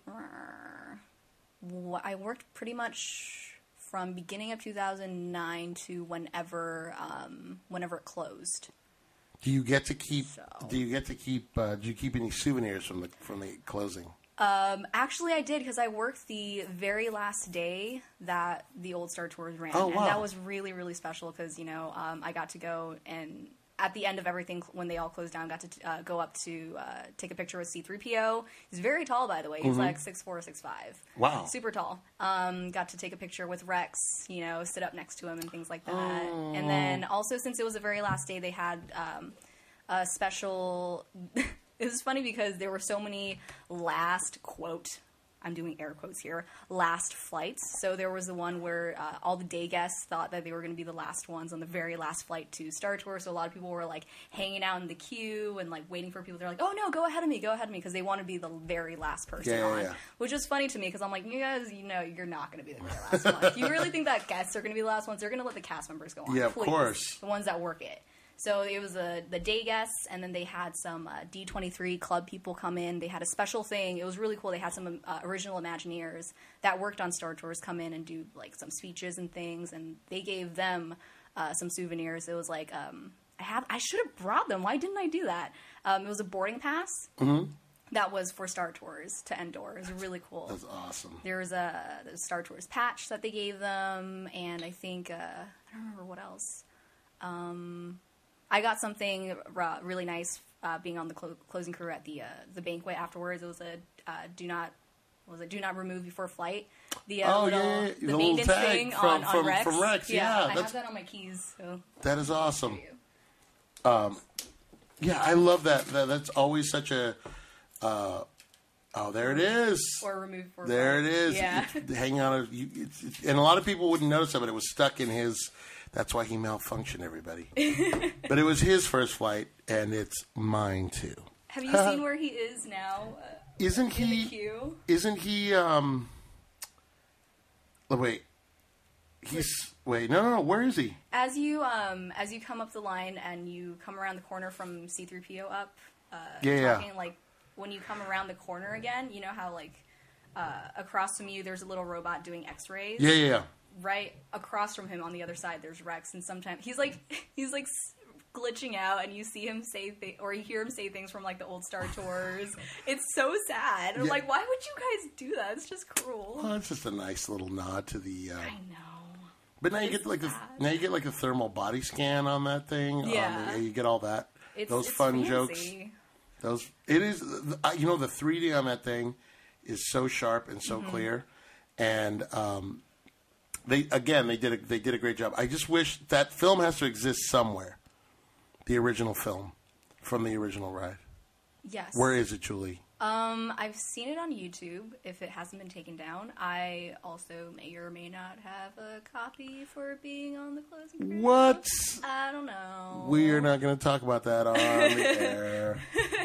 I worked pretty much from beginning of two thousand nine to whenever um, whenever it closed. Do you get to keep? So- Do you get to keep? Uh, do you keep any souvenirs from the from the closing? Um, actually, I did because I worked the very last day that the old Star Tours ran, Oh, and wow. that was really, really special because you know um, I got to go and at the end of everything when they all closed down, got to uh, go up to uh, take a picture with C three P O. He's very tall, by the way. He's like six four, six five. Wow. Super tall. Um, got to take a picture with Rex, you know, sit up next to him and things like that. And then also, since it was the very last day, they had um, a special. It was funny because there were so many last quote. I'm doing air quotes here. Last flights. So there was the one where uh, all the day guests thought that they were going to be the last ones on the very last flight to Star Tours. So a lot of people were like hanging out in the queue and like waiting for people. They're like, "Oh no, go ahead of me, go ahead of me," because they want to be the very last person Yeah, yeah, on. yeah. Which was funny to me because I'm like, you guys, you know, you're not going to be the very last one. If you really think that guests are going to be the last ones, they're going to let the cast members go on. Yeah, of please. course. The ones that work it. So it was a, the day guests, and then they had some uh, D twenty-three club people come in. They had a special thing. It was really cool. They had some uh, original Imagineers that worked on Star Tours come in and do like some speeches and things, and they gave them uh, some souvenirs. It was like um, I have I should have brought them. Why didn't I do that? Um, it was a boarding pass Mm-hmm. that was for Star Tours to Endor. It was really cool. That's awesome. There was a the Star Tours patch that they gave them, and I think uh, I don't remember what else. Um, I got something uh, really nice uh, being on the clo- closing crew at the uh, the banquet afterwards. It was a uh, do not what was it do not remove before flight. The uh, Oh, little, yeah, yeah, the, the little maintenance tag thing from- on, from- on Rex. from Rex, yeah, I that's- have that on my keys. So. That is awesome. Yeah, I love that. that that's always such a. Uh, oh, there it is. Or remove before There flight. it is. Yeah. It- hanging on a, you, it's, it's, and a lot of people wouldn't notice it, but it was stuck in his. That's why he malfunctioned, everybody. But it was his first flight, and it's mine too. Have you seen where he is now? Uh, Isn't in the he? queue? Isn't he? Um. oh, Wait. He's wait. No, no, no. Where is he? As you um as you come up the line and you come around the corner from C three P O up, uh, Yeah, yeah. talking like when you come around the corner again, you know how like uh, across from you there's a little robot doing X-rays. Yeah, yeah, yeah. Right across from him on the other side there's Rex, and sometimes he's like he's like s- glitching out, and you see him say th- or you hear him say things from like the old Star Tours. It's so sad. I'm Yeah. like, why would you guys do that? It's just cruel. Well, it's just a nice little nod to the. Uh, I know. But now you It's get like a sad. now you get like a thermal body scan on that thing. on Yeah. the- you get all that. It's, Those it's fun fancy. jokes. Those it is. uh, You know the three D on that thing is so sharp and so Mm-hmm. clear, and um, they again they did a, they did a great job. I just wish that film has to exist somewhere. The original film from the original ride. Yes. Where is it, Julie? Um, I've seen it on YouTube. If it hasn't been taken down, I also may or may not have a copy for being on the closing crew. What? I don't know. We are not going to talk about that on the air.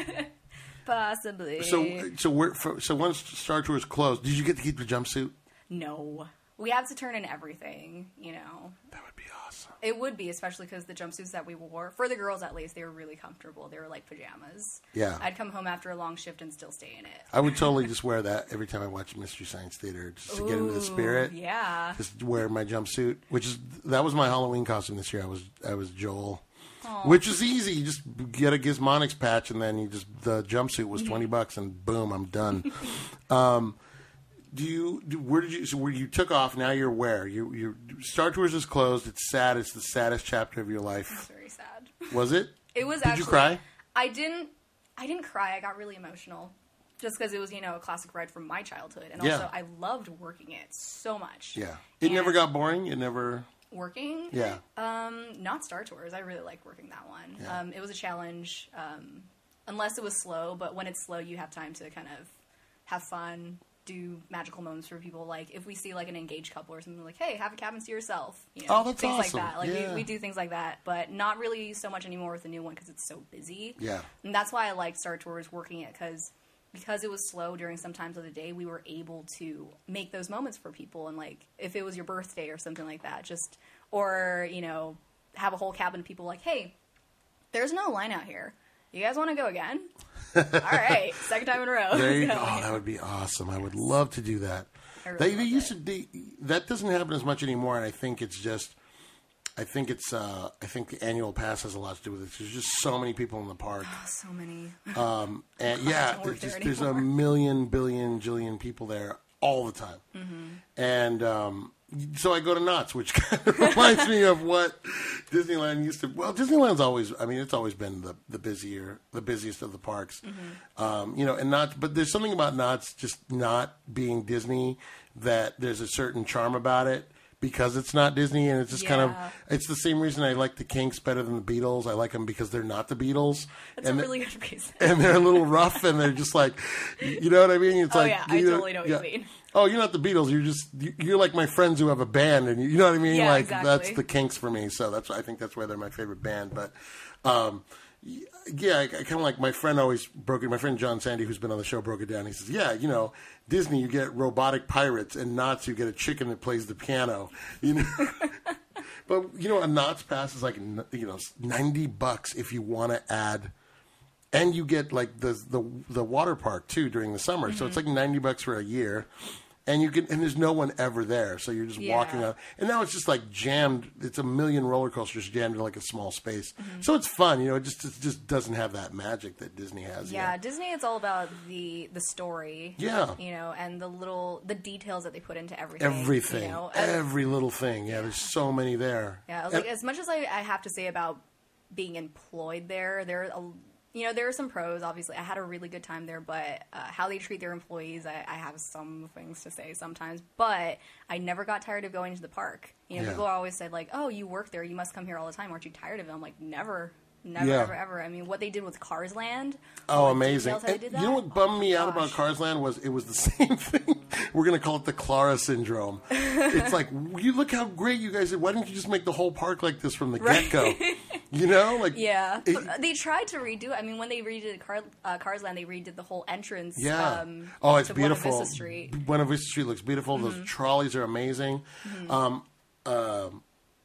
Possibly. So, so we're so once Star Tours closed, did you get to keep the jumpsuit? no, we have to turn in everything. You know, That would be awesome. it would be, especially because the jumpsuits that we wore, for the girls at least, they were really comfortable. They were like pajamas. Yeah. I'd come home after a long shift and still stay in it. I would totally just wear that every time I watch Mystery Science Theater, just to get into the spirit. Ooh, yeah. Just wear my jumpsuit, which is that was my Halloween costume this year. I was I was Joel, which is easy. You just get a Gizmonix patch, and then you just the jumpsuit was twenty bucks, and boom, I'm done. um, do you? Do, where did you? So where you took off? Now you're where? You you Star Tours is closed. It's sad. It's the saddest chapter of your It's life. very sad. Was it? It was. Did actually, you cry? I didn't. I didn't cry. I got really emotional. just because it was, you know, a classic ride from my childhood. And Yeah. also, I loved working it so much. Yeah. It And never got boring? It never... Working? Yeah. Um, not Star Tours. I really liked working that one. Yeah. Um, it was a challenge, um, unless it was slow. But when it's slow, you have time to kind of have fun, do magical moments for people. Like, if we see, like, an engaged couple or something, like, hey, have a cabin to yourself. You know, Oh, that's things awesome. like that. Like, Yeah. we, we do things like that. But not really so much anymore with the new one because it's so busy. Yeah. And that's why I liked Star Tours working it, because... because it was slow during some times of the day, we were able to make those moments for people. And, like, if it was your birthday or something like that, just, or, you know, have a whole cabin of people like, hey, there's no line out here. You guys want to go again? All right. Second time in a row. There you So, go. Oh, that would be awesome. I would love to do that. I really They, they loved used it. to, they, that doesn't happen as much anymore, and I think it's just, I think it's, uh, I think the annual pass has a lot to do with it. There's just so many people in the park. Oh, so many. Um, and yeah, don't work there's, there just, there's a anymore. million, billion, jillion people there all the time. Mm-hmm. And um, so I go to Knott's, which kind of reminds me of what Disneyland used to. Well, Disneyland's always, I mean, it's always been the, the busier, the busiest of the parks. Mm-hmm. Um, you know, and Knott's, but there's something about Knott's just not being Disney that there's a certain charm about it. Because it's not Disney, and it's just kind of, Yeah. it's the same reason I like the Kinks better than the Beatles. I like them because they're not the Beatles. That's and a the- really good reason. and they're a little rough, and they're just like, you know what I mean? It's Oh, like, yeah, I you know, totally know what you mean. Oh, you're not the Beatles. You're just you- you're like my friends who have a band, and you, you know what I mean? Yeah, like exactly. that's the Kinks for me. So that's I think that's why they're my favorite band. But um, y- yeah, I, I kind of like my friend always broke it. My friend John Sandy, who's been on the show, broke it down. He says, yeah, you know, Disney, you get robotic pirates, and Knott's, you get a chicken that plays the piano. You know. But you know, a Knott's pass is like n- you know ninety bucks if you want to add, and you get like the the the water park too during the summer. Mm-hmm. So it's like ninety bucks for a year, and you can and there's no one ever there, so you're just Yeah. walking up. And now it's just like jammed. It's a million roller coasters jammed in like a small space. Mm-hmm. So it's fun, you know. It just it just doesn't have that magic that Disney has. Yeah, yet. Disney, it's all about the the story. Yeah. You know, and the little, the details that they put into everything. Everything, You know? And- every little thing. Yeah, there's so many there. Yeah, And- like as much as I, I have to say about being employed there, there, are a, you know, there are some pros. Obviously, I had a really good time there, but uh, how they treat their employees, I, I have some things to say sometimes. But I never got tired of going to the park. You know, Yeah. people always said like, "Oh, you work there, you must come here all the time. Aren't you tired of it?" I'm like, never. Never, Yeah. ever, ever. I mean, what they did with Cars Land. Oh, all the amazing! details how they And did you know that? what bummed Oh, me out gosh. about Cars Land was it was the same thing. We're gonna call it the Clara syndrome. It's like you look how great you guys did. Why didn't you just make the whole park like this from the Right. get go? You know, like Yeah, it- but they tried to redo it. I mean, when they redid Car, uh, Cars Land, they redid the whole entrance. yeah. Um, oh, it's to beautiful. Buena Vista Street. Mm-hmm. Buena Vista Street looks beautiful. Those trolleys are amazing. Um, um,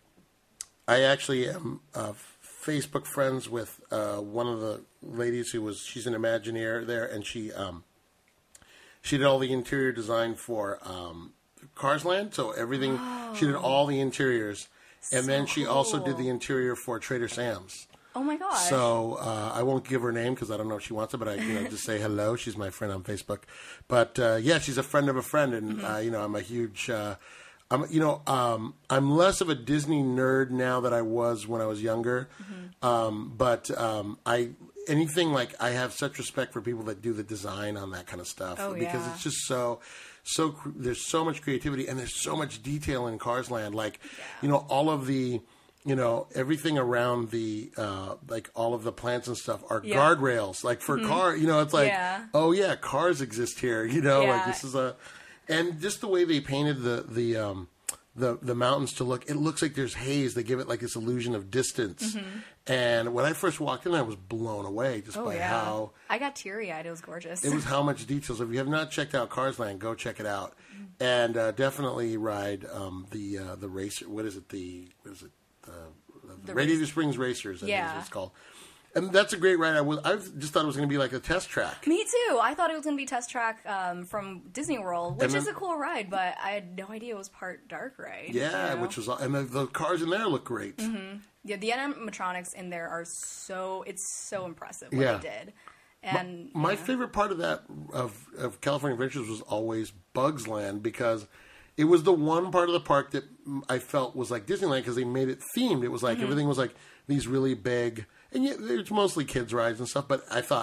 I actually am uh, Facebook friends with uh, one of the ladies who was she's an Imagineer there, and she um, she did all the interior design for um, Cars Land. So everything she did all the interiors, and So then she also did cool. the interior for Trader Sam's. Oh my gosh. So uh, I won't give her name because I don't know if she wants it, but I you know just say hello. She's my friend on Facebook. But uh, yeah, she's a friend of a friend, and Mm-hmm. uh, you know I'm a huge. Uh, I'm you know um, I'm less of a Disney nerd now that I was when I was younger. Mm-hmm. Um, but um, I anything like I have such respect for people that do the design on that kind of stuff Oh, because yeah. it's just so. So cr- there's so much creativity and there's so much detail in Cars Land. Like, you know, all of the, you know, everything around the, uh, like all of the plants and stuff are Yeah. guardrails. Like for car, you know, it's like, Yeah. oh yeah, cars exist here. You know, like Yeah. this is a, and just the way they painted the the um, the the mountains to look, it looks like there's haze. They give it like this illusion of distance. And when I first walked in, I was blown away just oh by yeah. how. I got teary eyed. It was gorgeous. It was how much details. If you have not checked out Cars Land, go check it out, and uh, definitely ride um, the uh, the racer. What is it? The what is it? Uh, the The Radiator race- Springs Racers. I think is Yeah. what it's called. And that's a great ride. I was I just thought it was going to be like a test track. Me too. I thought it was going to be Test Track um, from Disney World, which And is then- a cool ride, but I had no idea it was part dark ride. Yeah, you know? which was and the, the cars in there look great. Yeah, the animatronics in there are so, it's so impressive what Yeah. they did. And My yeah. favorite part of that of, of California Adventures was always Bugs Land because it was the one part of the park that I felt was like Disneyland because they made it themed. It was like everything was like these really big, and yet it's mostly kids rides and stuff. But I thought,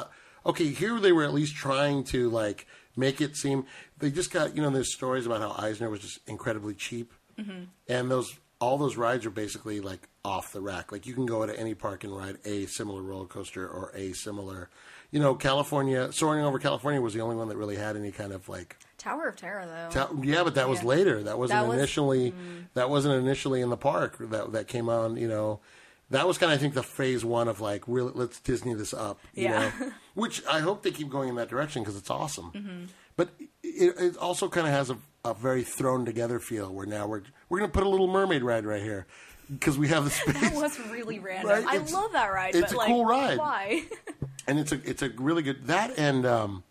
okay, here they were at least trying to like make it seem they just got you know there's stories about how Eisner was just incredibly cheap, mm-hmm. and those all those rides are basically like off the rack. Like you can go to any park and ride a similar roller coaster or a similar, you know, California Soaring Over California was the only one that really had any kind of like Tower of Terror though. ta- yeah, but that was Yeah. later. That wasn't That was- initially that wasn't initially in the park. That that came on, you know. That was kind of, I think, the phase one of like, really, let's Disney this up, you Yeah. know. Which I hope they keep going in that direction because it's awesome. Mm-hmm. But it, it also kind of has a, a very thrown together feel where now we're we're going to put a Little Mermaid ride right here because we have the space. That was really random. Right? I It's- love that ride. it's but a like, cool ride. Why? And it's a it's a really good that and um,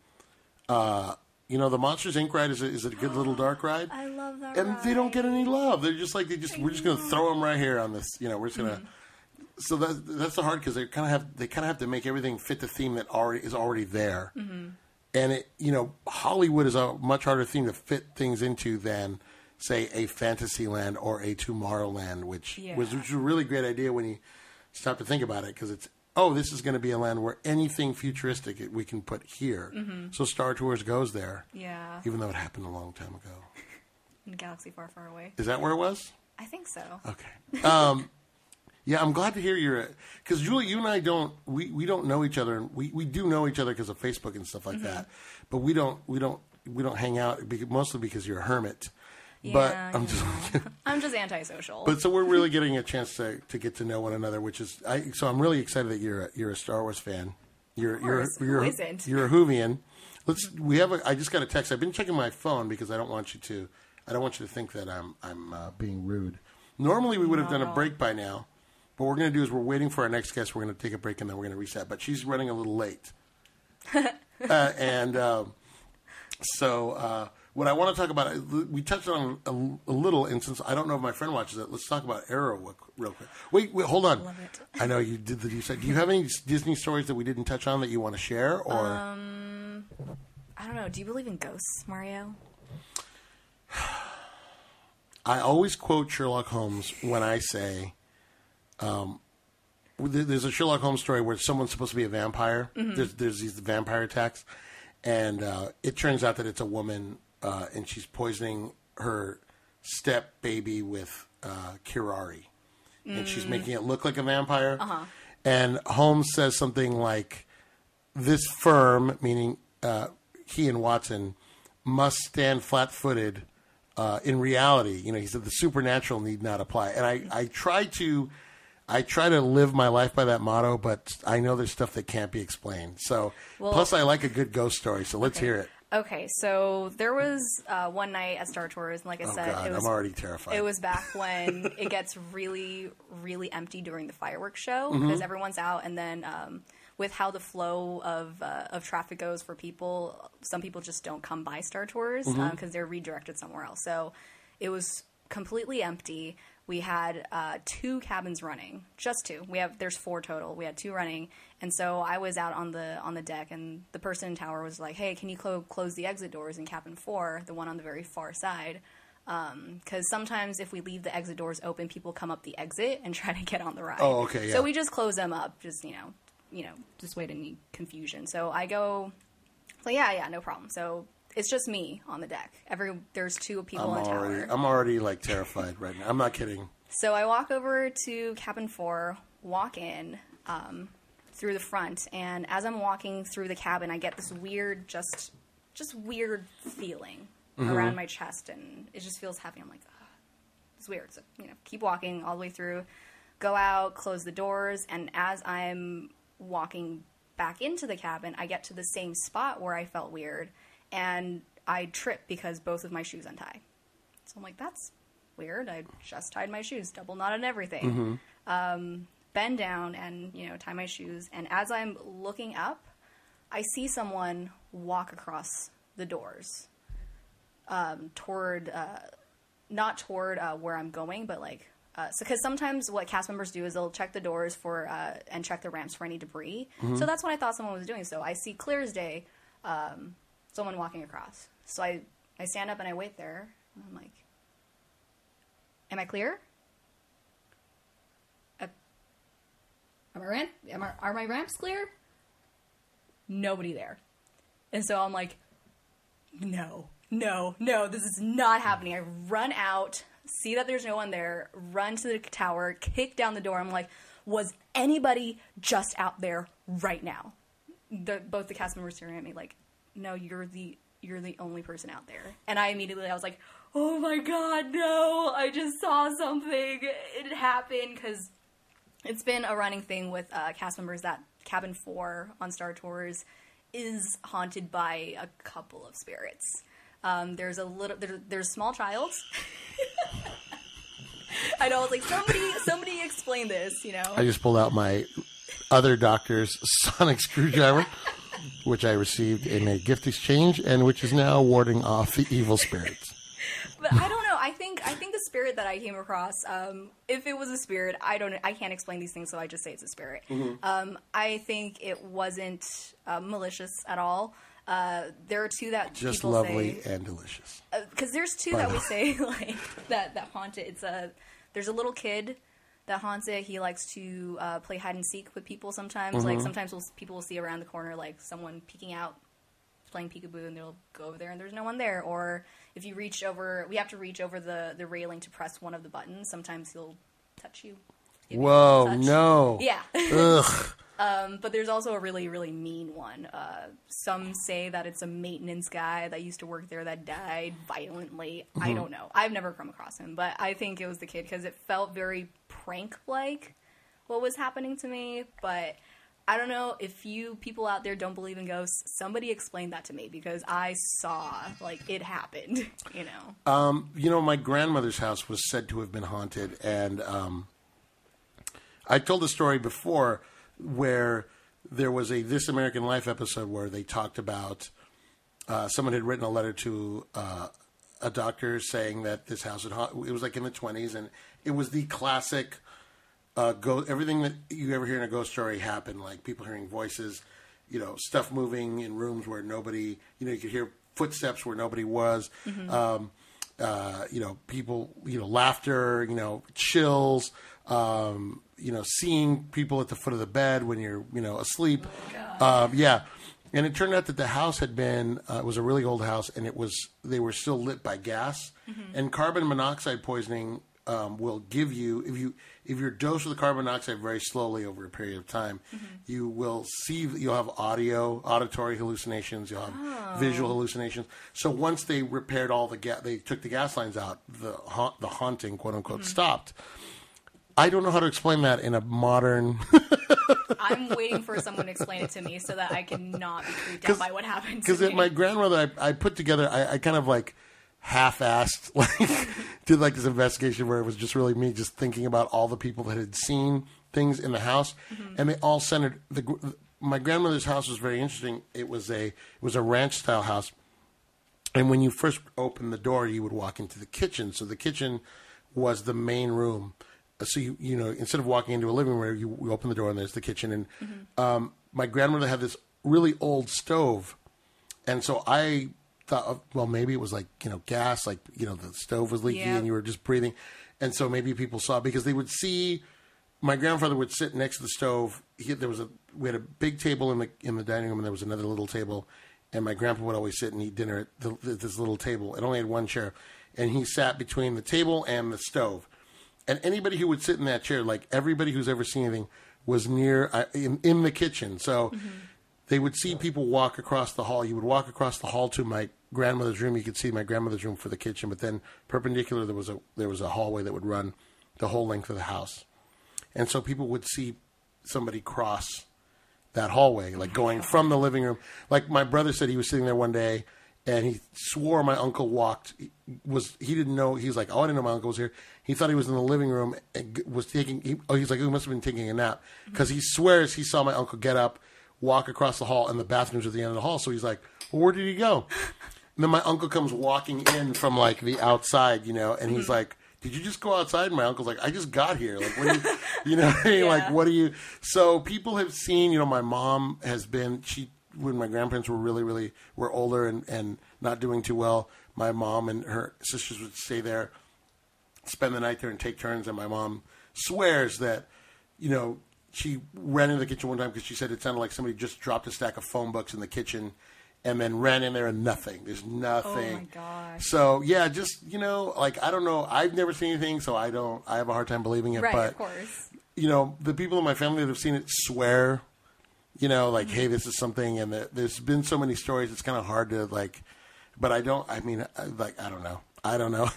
uh, you know the Monsters Incorporated ride is a, is a good little dark ride. I love that And ride. they don't get any love. They're just like they just we're just going to throw them right here on this. You know, we're just going to. Mm-hmm. So that that's the hard because they kind of have they kind of have to make everything fit the theme that already is already there. Mm-hmm. And it you know Hollywood is a much harder theme to fit things into than say a Fantasyland or a Tomorrowland, which Yeah. was which was a really great idea when you stop to think about it because it's oh this is going to be a land where anything futuristic we can put here. Mm-hmm. So Star Tours goes there, Yeah. even though it happened a long time ago. In a galaxy far, far away. Is that where it was? I think so. Okay. Um, yeah, I'm glad to hear you're because Julie, you and I don't we, we don't know each other, and we, we do know each other because of Facebook and stuff like Mm-hmm. that. But we don't we don't we don't hang out because, mostly because you're a hermit. but Yeah, I'm you just. I'm just antisocial. But so we're really getting a chance to, to get to know one another, which is I. So I'm really excited that you're a, you're a Star Wars fan. You're Of course. you're you're Who isn't? you're a Whovian. Let's. We have a. I just got a text. I've been checking my phone because I don't want you to. I don't want you to think that I'm I'm uh, being rude. Normally we would have done a No. break by now. What we're going to do is we're waiting for our next guest. We're going to take a break and then we're going to reset. But she's running a little late, uh, and um, so uh, what I want to talk about. We touched on a, a little, and since I don't know if my friend watches it, let's talk about Arrow real- real quick. Wait, wait, hold on. Love it. I know you did the. You said, do you have any Disney stories that we didn't touch on that you want to share? Or Um, I don't know. Do you believe in ghosts, Mario? I always quote Sherlock Holmes when I say. Um, there's a Sherlock Holmes story where someone's supposed to be a vampire. Mm-hmm. There's, there's these vampire attacks, and uh, it turns out that it's a woman, uh, and she's poisoning her step baby with uh, curare, and she's making it look like a vampire. Uh-huh. And Holmes says something like, "This firm, meaning uh, he and Watson, must stand flat-footed." Uh, in reality, you know, he said the supernatural need not apply, and I, I try to. I try to live my life by that motto, but I know there's stuff that can't be explained. So, Well- plus I like a good ghost story, so let's hear it. Okay, so there was uh, one night at Star Tours, and like I Oh, said, God, it was I'm already terrified. It was back when it gets really, really empty during the fireworks show Mm-hmm. because everyone's out, and then um, with how the flow of uh, of traffic goes for people, some people just don't come by Star Tours because Mm-hmm. they're redirected somewhere else. So it was completely empty. We had uh, two cabins running, just two. We have there's four total. We had two running, and so I was out on the on the deck, and the person in tower was like, "Hey, can you clo- close the exit doors in cabin four, the one on the very far side?" Because sometimes if we leave the exit doors open, people come up the exit and try to get on the ride. Oh, okay, yeah. So we just close them up, just you know, you know, just wait any confusion. So I go, so yeah, yeah, no problem. So it's just me on the deck. Every there's two people I'm in the tower. already, I'm already like terrified right now. I'm not kidding. So I walk over to cabin four, walk in um, through the front, and as I'm walking through the cabin, I get this weird, just, just weird feeling around my chest, and it just feels heavy. I'm like, ugh, it's weird. So you know, keep walking all the way through, go out, close the doors, and as I'm walking back into the cabin, I get to the same spot where I felt weird, and I trip because both of my shoes untie. So I'm like, that's weird. I just tied my shoes, double knotted and everything. Um, bend down and, you know, tie my shoes. And as I'm looking up, I see someone walk across the doors um, toward, uh, not toward uh, where I'm going, but like, uh, so because sometimes what cast members do is they'll check the doors for uh, and check the ramps for any debris. So that's what I thought someone was doing. So I see clear as day um, someone walking across. So I, I stand up and I wait there. And I'm like, am I clear? Uh, am I ramp, am I, are my ramps clear? nobody there. And so I'm like, no, no, no, this is not happening. I run out, see that there's no one there, run to the tower, kick down the door. I'm like, was anybody just out there right now? The, both the cast members staring at me like, no, you're the you're the only person out there. And I immediately, I was like, oh my god, no, I just saw something. It happened, because it's been a running thing with uh, cast members that Cabin four on Star Tours is haunted by a couple of spirits. Um, there's a little, there, there's a small child. I know, I was like, somebody, somebody explain this, you know? I just pulled out my other doctor's sonic screwdriver, which I received in a gift exchange, and which is now warding off the evil spirits. But I don't know. I think I think the spirit that I came across, um, if it was a spirit, I don't. I can't explain these things, so I just say it's a spirit. Mm-hmm. Um, I think it wasn't uh, malicious at all. Uh, there are two that just people lovely say, and delicious. Because uh, there's two By that we say like that that haunt it. It's a there's a little kid that haunts it. He likes to uh, play hide and seek with people sometimes. Mm-hmm. Like sometimes we'll, people will see around the corner like someone peeking out, playing peekaboo, and they'll go over there and there's no one there. Or if you reach over, we have to reach over the, the railing to press one of the buttons. Sometimes he'll touch you. Whoa, touch. no. Yeah. Ugh. um, but there's also a really, really mean one. Uh, some say that it's a maintenance guy that used to work there that died violently. Mm-hmm. I don't know. I've never come across him, but I think it was the kid because it felt very prank-like what was happening to me. But I don't know if you people out there don't believe in ghosts. Somebody explain that to me because I saw, like, it happened, you know. Um, you know, my grandmother's house was said to have been haunted, and um, I told the story before where there was a This American Life episode where they talked about uh, someone had written a letter to uh, a doctor saying that this house had haunted. It was like in the twenties, and it was the classic uh, ghost. Everything that you ever hear in a ghost story happened, like people hearing voices, you know, stuff moving in rooms where nobody, you know, you could hear footsteps where nobody was. Mm-hmm. Um, uh, you know, people, you know, laughter, you know, chills, um, you know, seeing people at the foot of the bed when you're, you know, asleep. Oh, um, yeah. And it turned out that the house had been, uh, it was a really old house, and it was, they were still lit by gas. Mm-hmm. And carbon monoxide poisoning um, will give you, if you, if you're dosed with carbon monoxide very slowly over a period of time, mm-hmm. you will see, you'll have audio, auditory hallucinations, you'll have oh. visual hallucinations. So once they repaired all the gas, they took the gas lines out, the ha- the haunting, quote unquote, mm-hmm. stopped. I don't know how to explain that in a modern... I'm waiting for someone to explain it to me so that I can not be creeped out by what happened to Because at my grandmother, I, I put together, I, I kind of like half-assed, like did like this investigation where it was just really me just thinking about all the people that had seen things in the house, mm-hmm. and they all centered. The, my grandmother's house was very interesting. It was a it was a ranch-style house, and when you first opened the door, you would walk into the kitchen. So the kitchen was the main room. So, you you know, instead of walking into a living room, you, you open the door and there's the kitchen. And mm-hmm. um, my grandmother had this really old stove. And so I thought, well, maybe it was like, you know, gas, like, you know, the stove was leaky yep. and you were just breathing. And so maybe people saw, because they would see, my grandfather would sit next to the stove. He, there was a, we had a big table in the in the dining room, and there was another little table. And my grandpa would always sit and eat dinner at the, this little table. It only had one chair. And he sat between the table and the stove. And anybody who would sit in that chair, like everybody who's ever seen anything, was near uh, in, in the kitchen. So mm-hmm. they would see people walk across the hall. You would walk across the hall to my grandmother's room. You could see my grandmother's room for the kitchen, but then perpendicular there was a there was a hallway that would run the whole length of the house. And so people would see somebody cross that hallway, like going from the living room. Like my brother said, he was sitting there one day, and he swore my uncle walked. Was he didn't know? He was like, "Oh, I didn't know my uncle was here." He thought he was in the living room and was taking. He, oh, he's like, "He must have been taking a nap," because he swears he saw my uncle get up, walk across the hall, and the bathrooms at the end of the hall. So he's like, "Well, where did he go?" And then my uncle comes walking in from like the outside, you know, and he's mm-hmm. like, "Did you just go outside?" And my uncle's like, "I just got here. Like, what do you, you know, what I mean? Yeah. Like, what do you?" So people have seen. You know, my mom has been. She when my grandparents were really, really were older and and not doing too well. My mom and her sisters would stay there, spend the night there, and take turns. And my mom swears that, you know, she ran into the kitchen one time because she said it sounded like somebody just dropped a stack of phone books in the kitchen and then ran in there and nothing. There's nothing. Oh my gosh. So yeah, just, you know, like, I don't know. I've never seen anything, so I don't, I have a hard time believing it. Right, but, of course. you know, the people in my family that have seen it swear, you know, like, mm-hmm. hey, this is something. And the, there's been so many stories. It's kind of hard to, like, but I don't, I mean, like, I don't know. I don't know.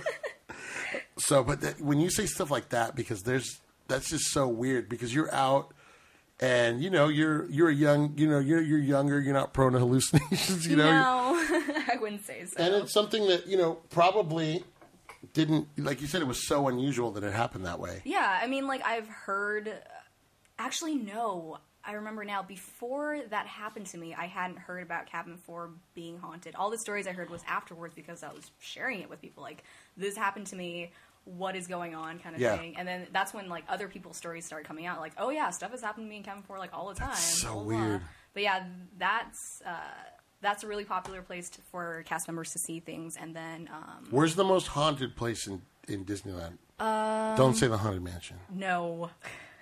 So, but that, when you say stuff like that, because there's, that's just so weird because you're out and, you know, you're, you're a young, you know, you're, you're younger, you're not prone to hallucinations, you know. No, I wouldn't say so. And it's something that, you know, probably didn't, like you said, it was so unusual that it happened that way. Yeah. I mean, like I've heard, actually, no, I remember now before that happened to me, I hadn't heard about Cabin four being haunted. All the stories I heard was afterwards because I was sharing it with people. Like, this happened to me. What is going on kind of yeah. thing. And then that's when like other people's stories started coming out like, oh yeah, stuff has happened to me in Cabin four like all the time. That's so blah, weird. Blah. But yeah, that's uh, that's a really popular place to, for cast members to see things. And then um, where's the most haunted place in, in Disneyland? Um, Don't say the Haunted Mansion. No.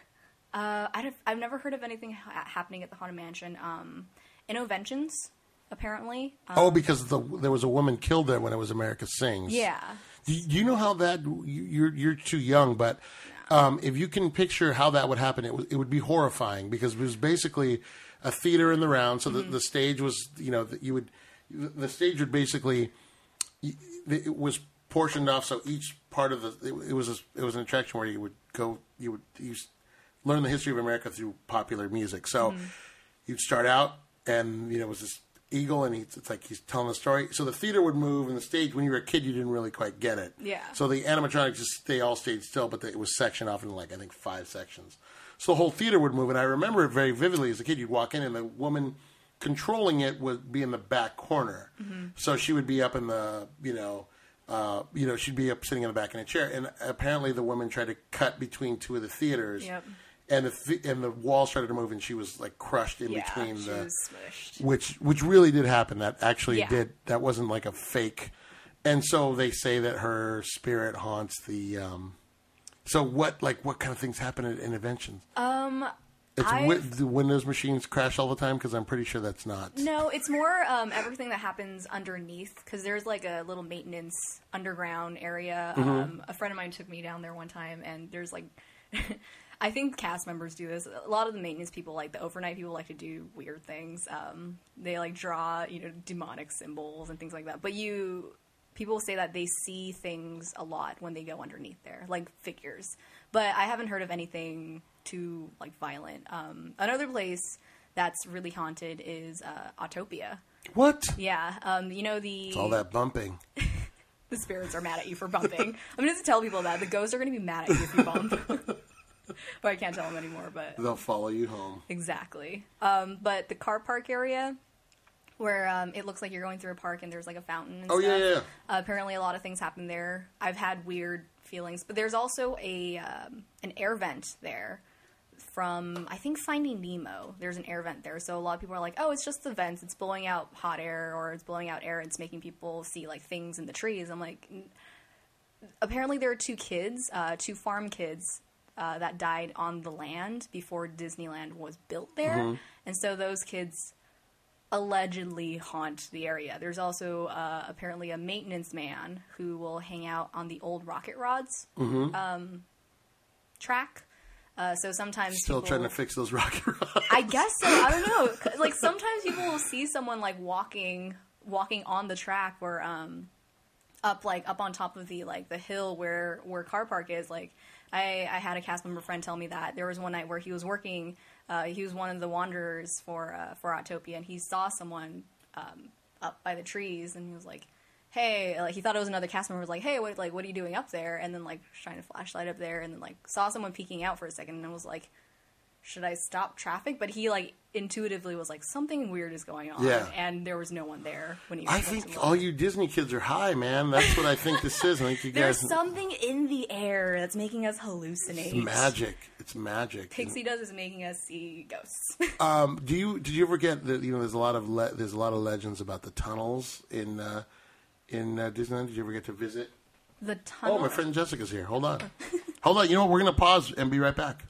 Uh, I've, I've never heard of anything ha- happening at the Haunted Mansion. Um, Innoventions, apparently. Um, oh, because the, there was a woman killed there when it was America Sings. Yeah. Do you know how that, you're you're too young, but um, if you can picture how that would happen, it, w- it would be horrifying because it was basically a theater in the round. So the, mm-hmm. the stage was, you know, you would, the stage would basically, it was portioned off. So each part of the, it, it was a, it was an attraction where you would go, you would you learn the history of America through popular music. So mm-hmm. you'd start out and, you know, it was this eagle and he, it's like he's telling a story. So the theater would move and the stage, when you were a kid, you didn't really quite get it. Yeah. So the animatronics just, they all stayed still, but they, it was sectioned off into like, I think five sections. So the whole theater would move. And I remember it very vividly as a kid. You'd walk in and the woman controlling it would be in the back corner. Mm-hmm. So she would be up in the, you know, uh, you know, she'd be up sitting in the back in a chair. And apparently the woman tried to cut between two of the theaters. Yep. And the th- and the wall started to move, and she was like crushed in yeah, between she the, was smushed. which which really did happen. That actually yeah. did. That wasn't like a fake. And so they say that her spirit haunts the. Um, so what like what kind of things happen at Innoventions? Um, it's wi- the Windows machines crash all the time because I'm pretty sure that's not. No, it's more um, everything that happens underneath because there's like a little maintenance underground area. Mm-hmm. Um, a friend of mine took me down there one time, and there's like. I think cast members do this. A lot of the maintenance people, like the overnight people, like to do weird things. Um, they like draw, you know, demonic symbols and things like that. But you, people say that they see things a lot when they go underneath there, like figures. But I haven't heard of anything too like violent. Um, another place that's really haunted is uh, Autopia. What? Yeah, um, you know the. It's all that bumping. The spirits are mad at you for bumping. I'm going to tell people that the ghosts are going to be mad at you if you bump. But I can't tell them anymore. But they'll follow you home. Exactly. Um, but the car park area, where um, it looks like you're going through a park and there's like a fountain and oh, stuff. yeah, yeah. Uh, apparently, a lot of things happen there. I've had weird feelings, but there's also a um, an air vent there from I think Finding Nemo. There's an air vent there, so a lot of people are like, "Oh, it's just the vents. It's blowing out hot air, or it's blowing out air. It's making people see like things in the trees." I'm like, apparently there are two kids, uh, two farm kids. Uh, that died on the land before Disneyland was built there. Mm-hmm. And so those kids allegedly haunt the area. There's also uh, apparently a maintenance man who will hang out on the old Rocket Rods mm-hmm. um, track. Uh, so sometimes Still people, trying to fix those rocket rods. I guess so. I don't know. Like sometimes people will see someone like walking walking on the track where um, up like up on top of the like the hill where where car park is like. I, I had a cast member friend tell me that there was one night where he was working. Uh, he was one of the wanderers for uh, for Autopia, and he saw someone um, up by the trees, and he was like, "Hey!" Like he thought it was another cast member. Was like, "Hey, what like what are you doing up there?" And then like trying to flashlight up there, and then like saw someone peeking out for a second, and was like, "Should I stop traffic?" But he like intuitively was like, "Something weird is going on," yeah. and there was no one there when he. I think all you Disney kids are high, man. That's what I think this is. I think you There's guys. something in the air that's making us hallucinate. It's magic. It's magic. Pixie does is making us see ghosts. um, do you did you ever get that? You know, there's a lot of le- there's a lot of legends about the tunnels in uh, in uh, Disneyland. Did you ever get to visit? The tunnel. Oh, my friend Jessica's here. Hold on. Hold on. You know what? We're gonna pause and be right back.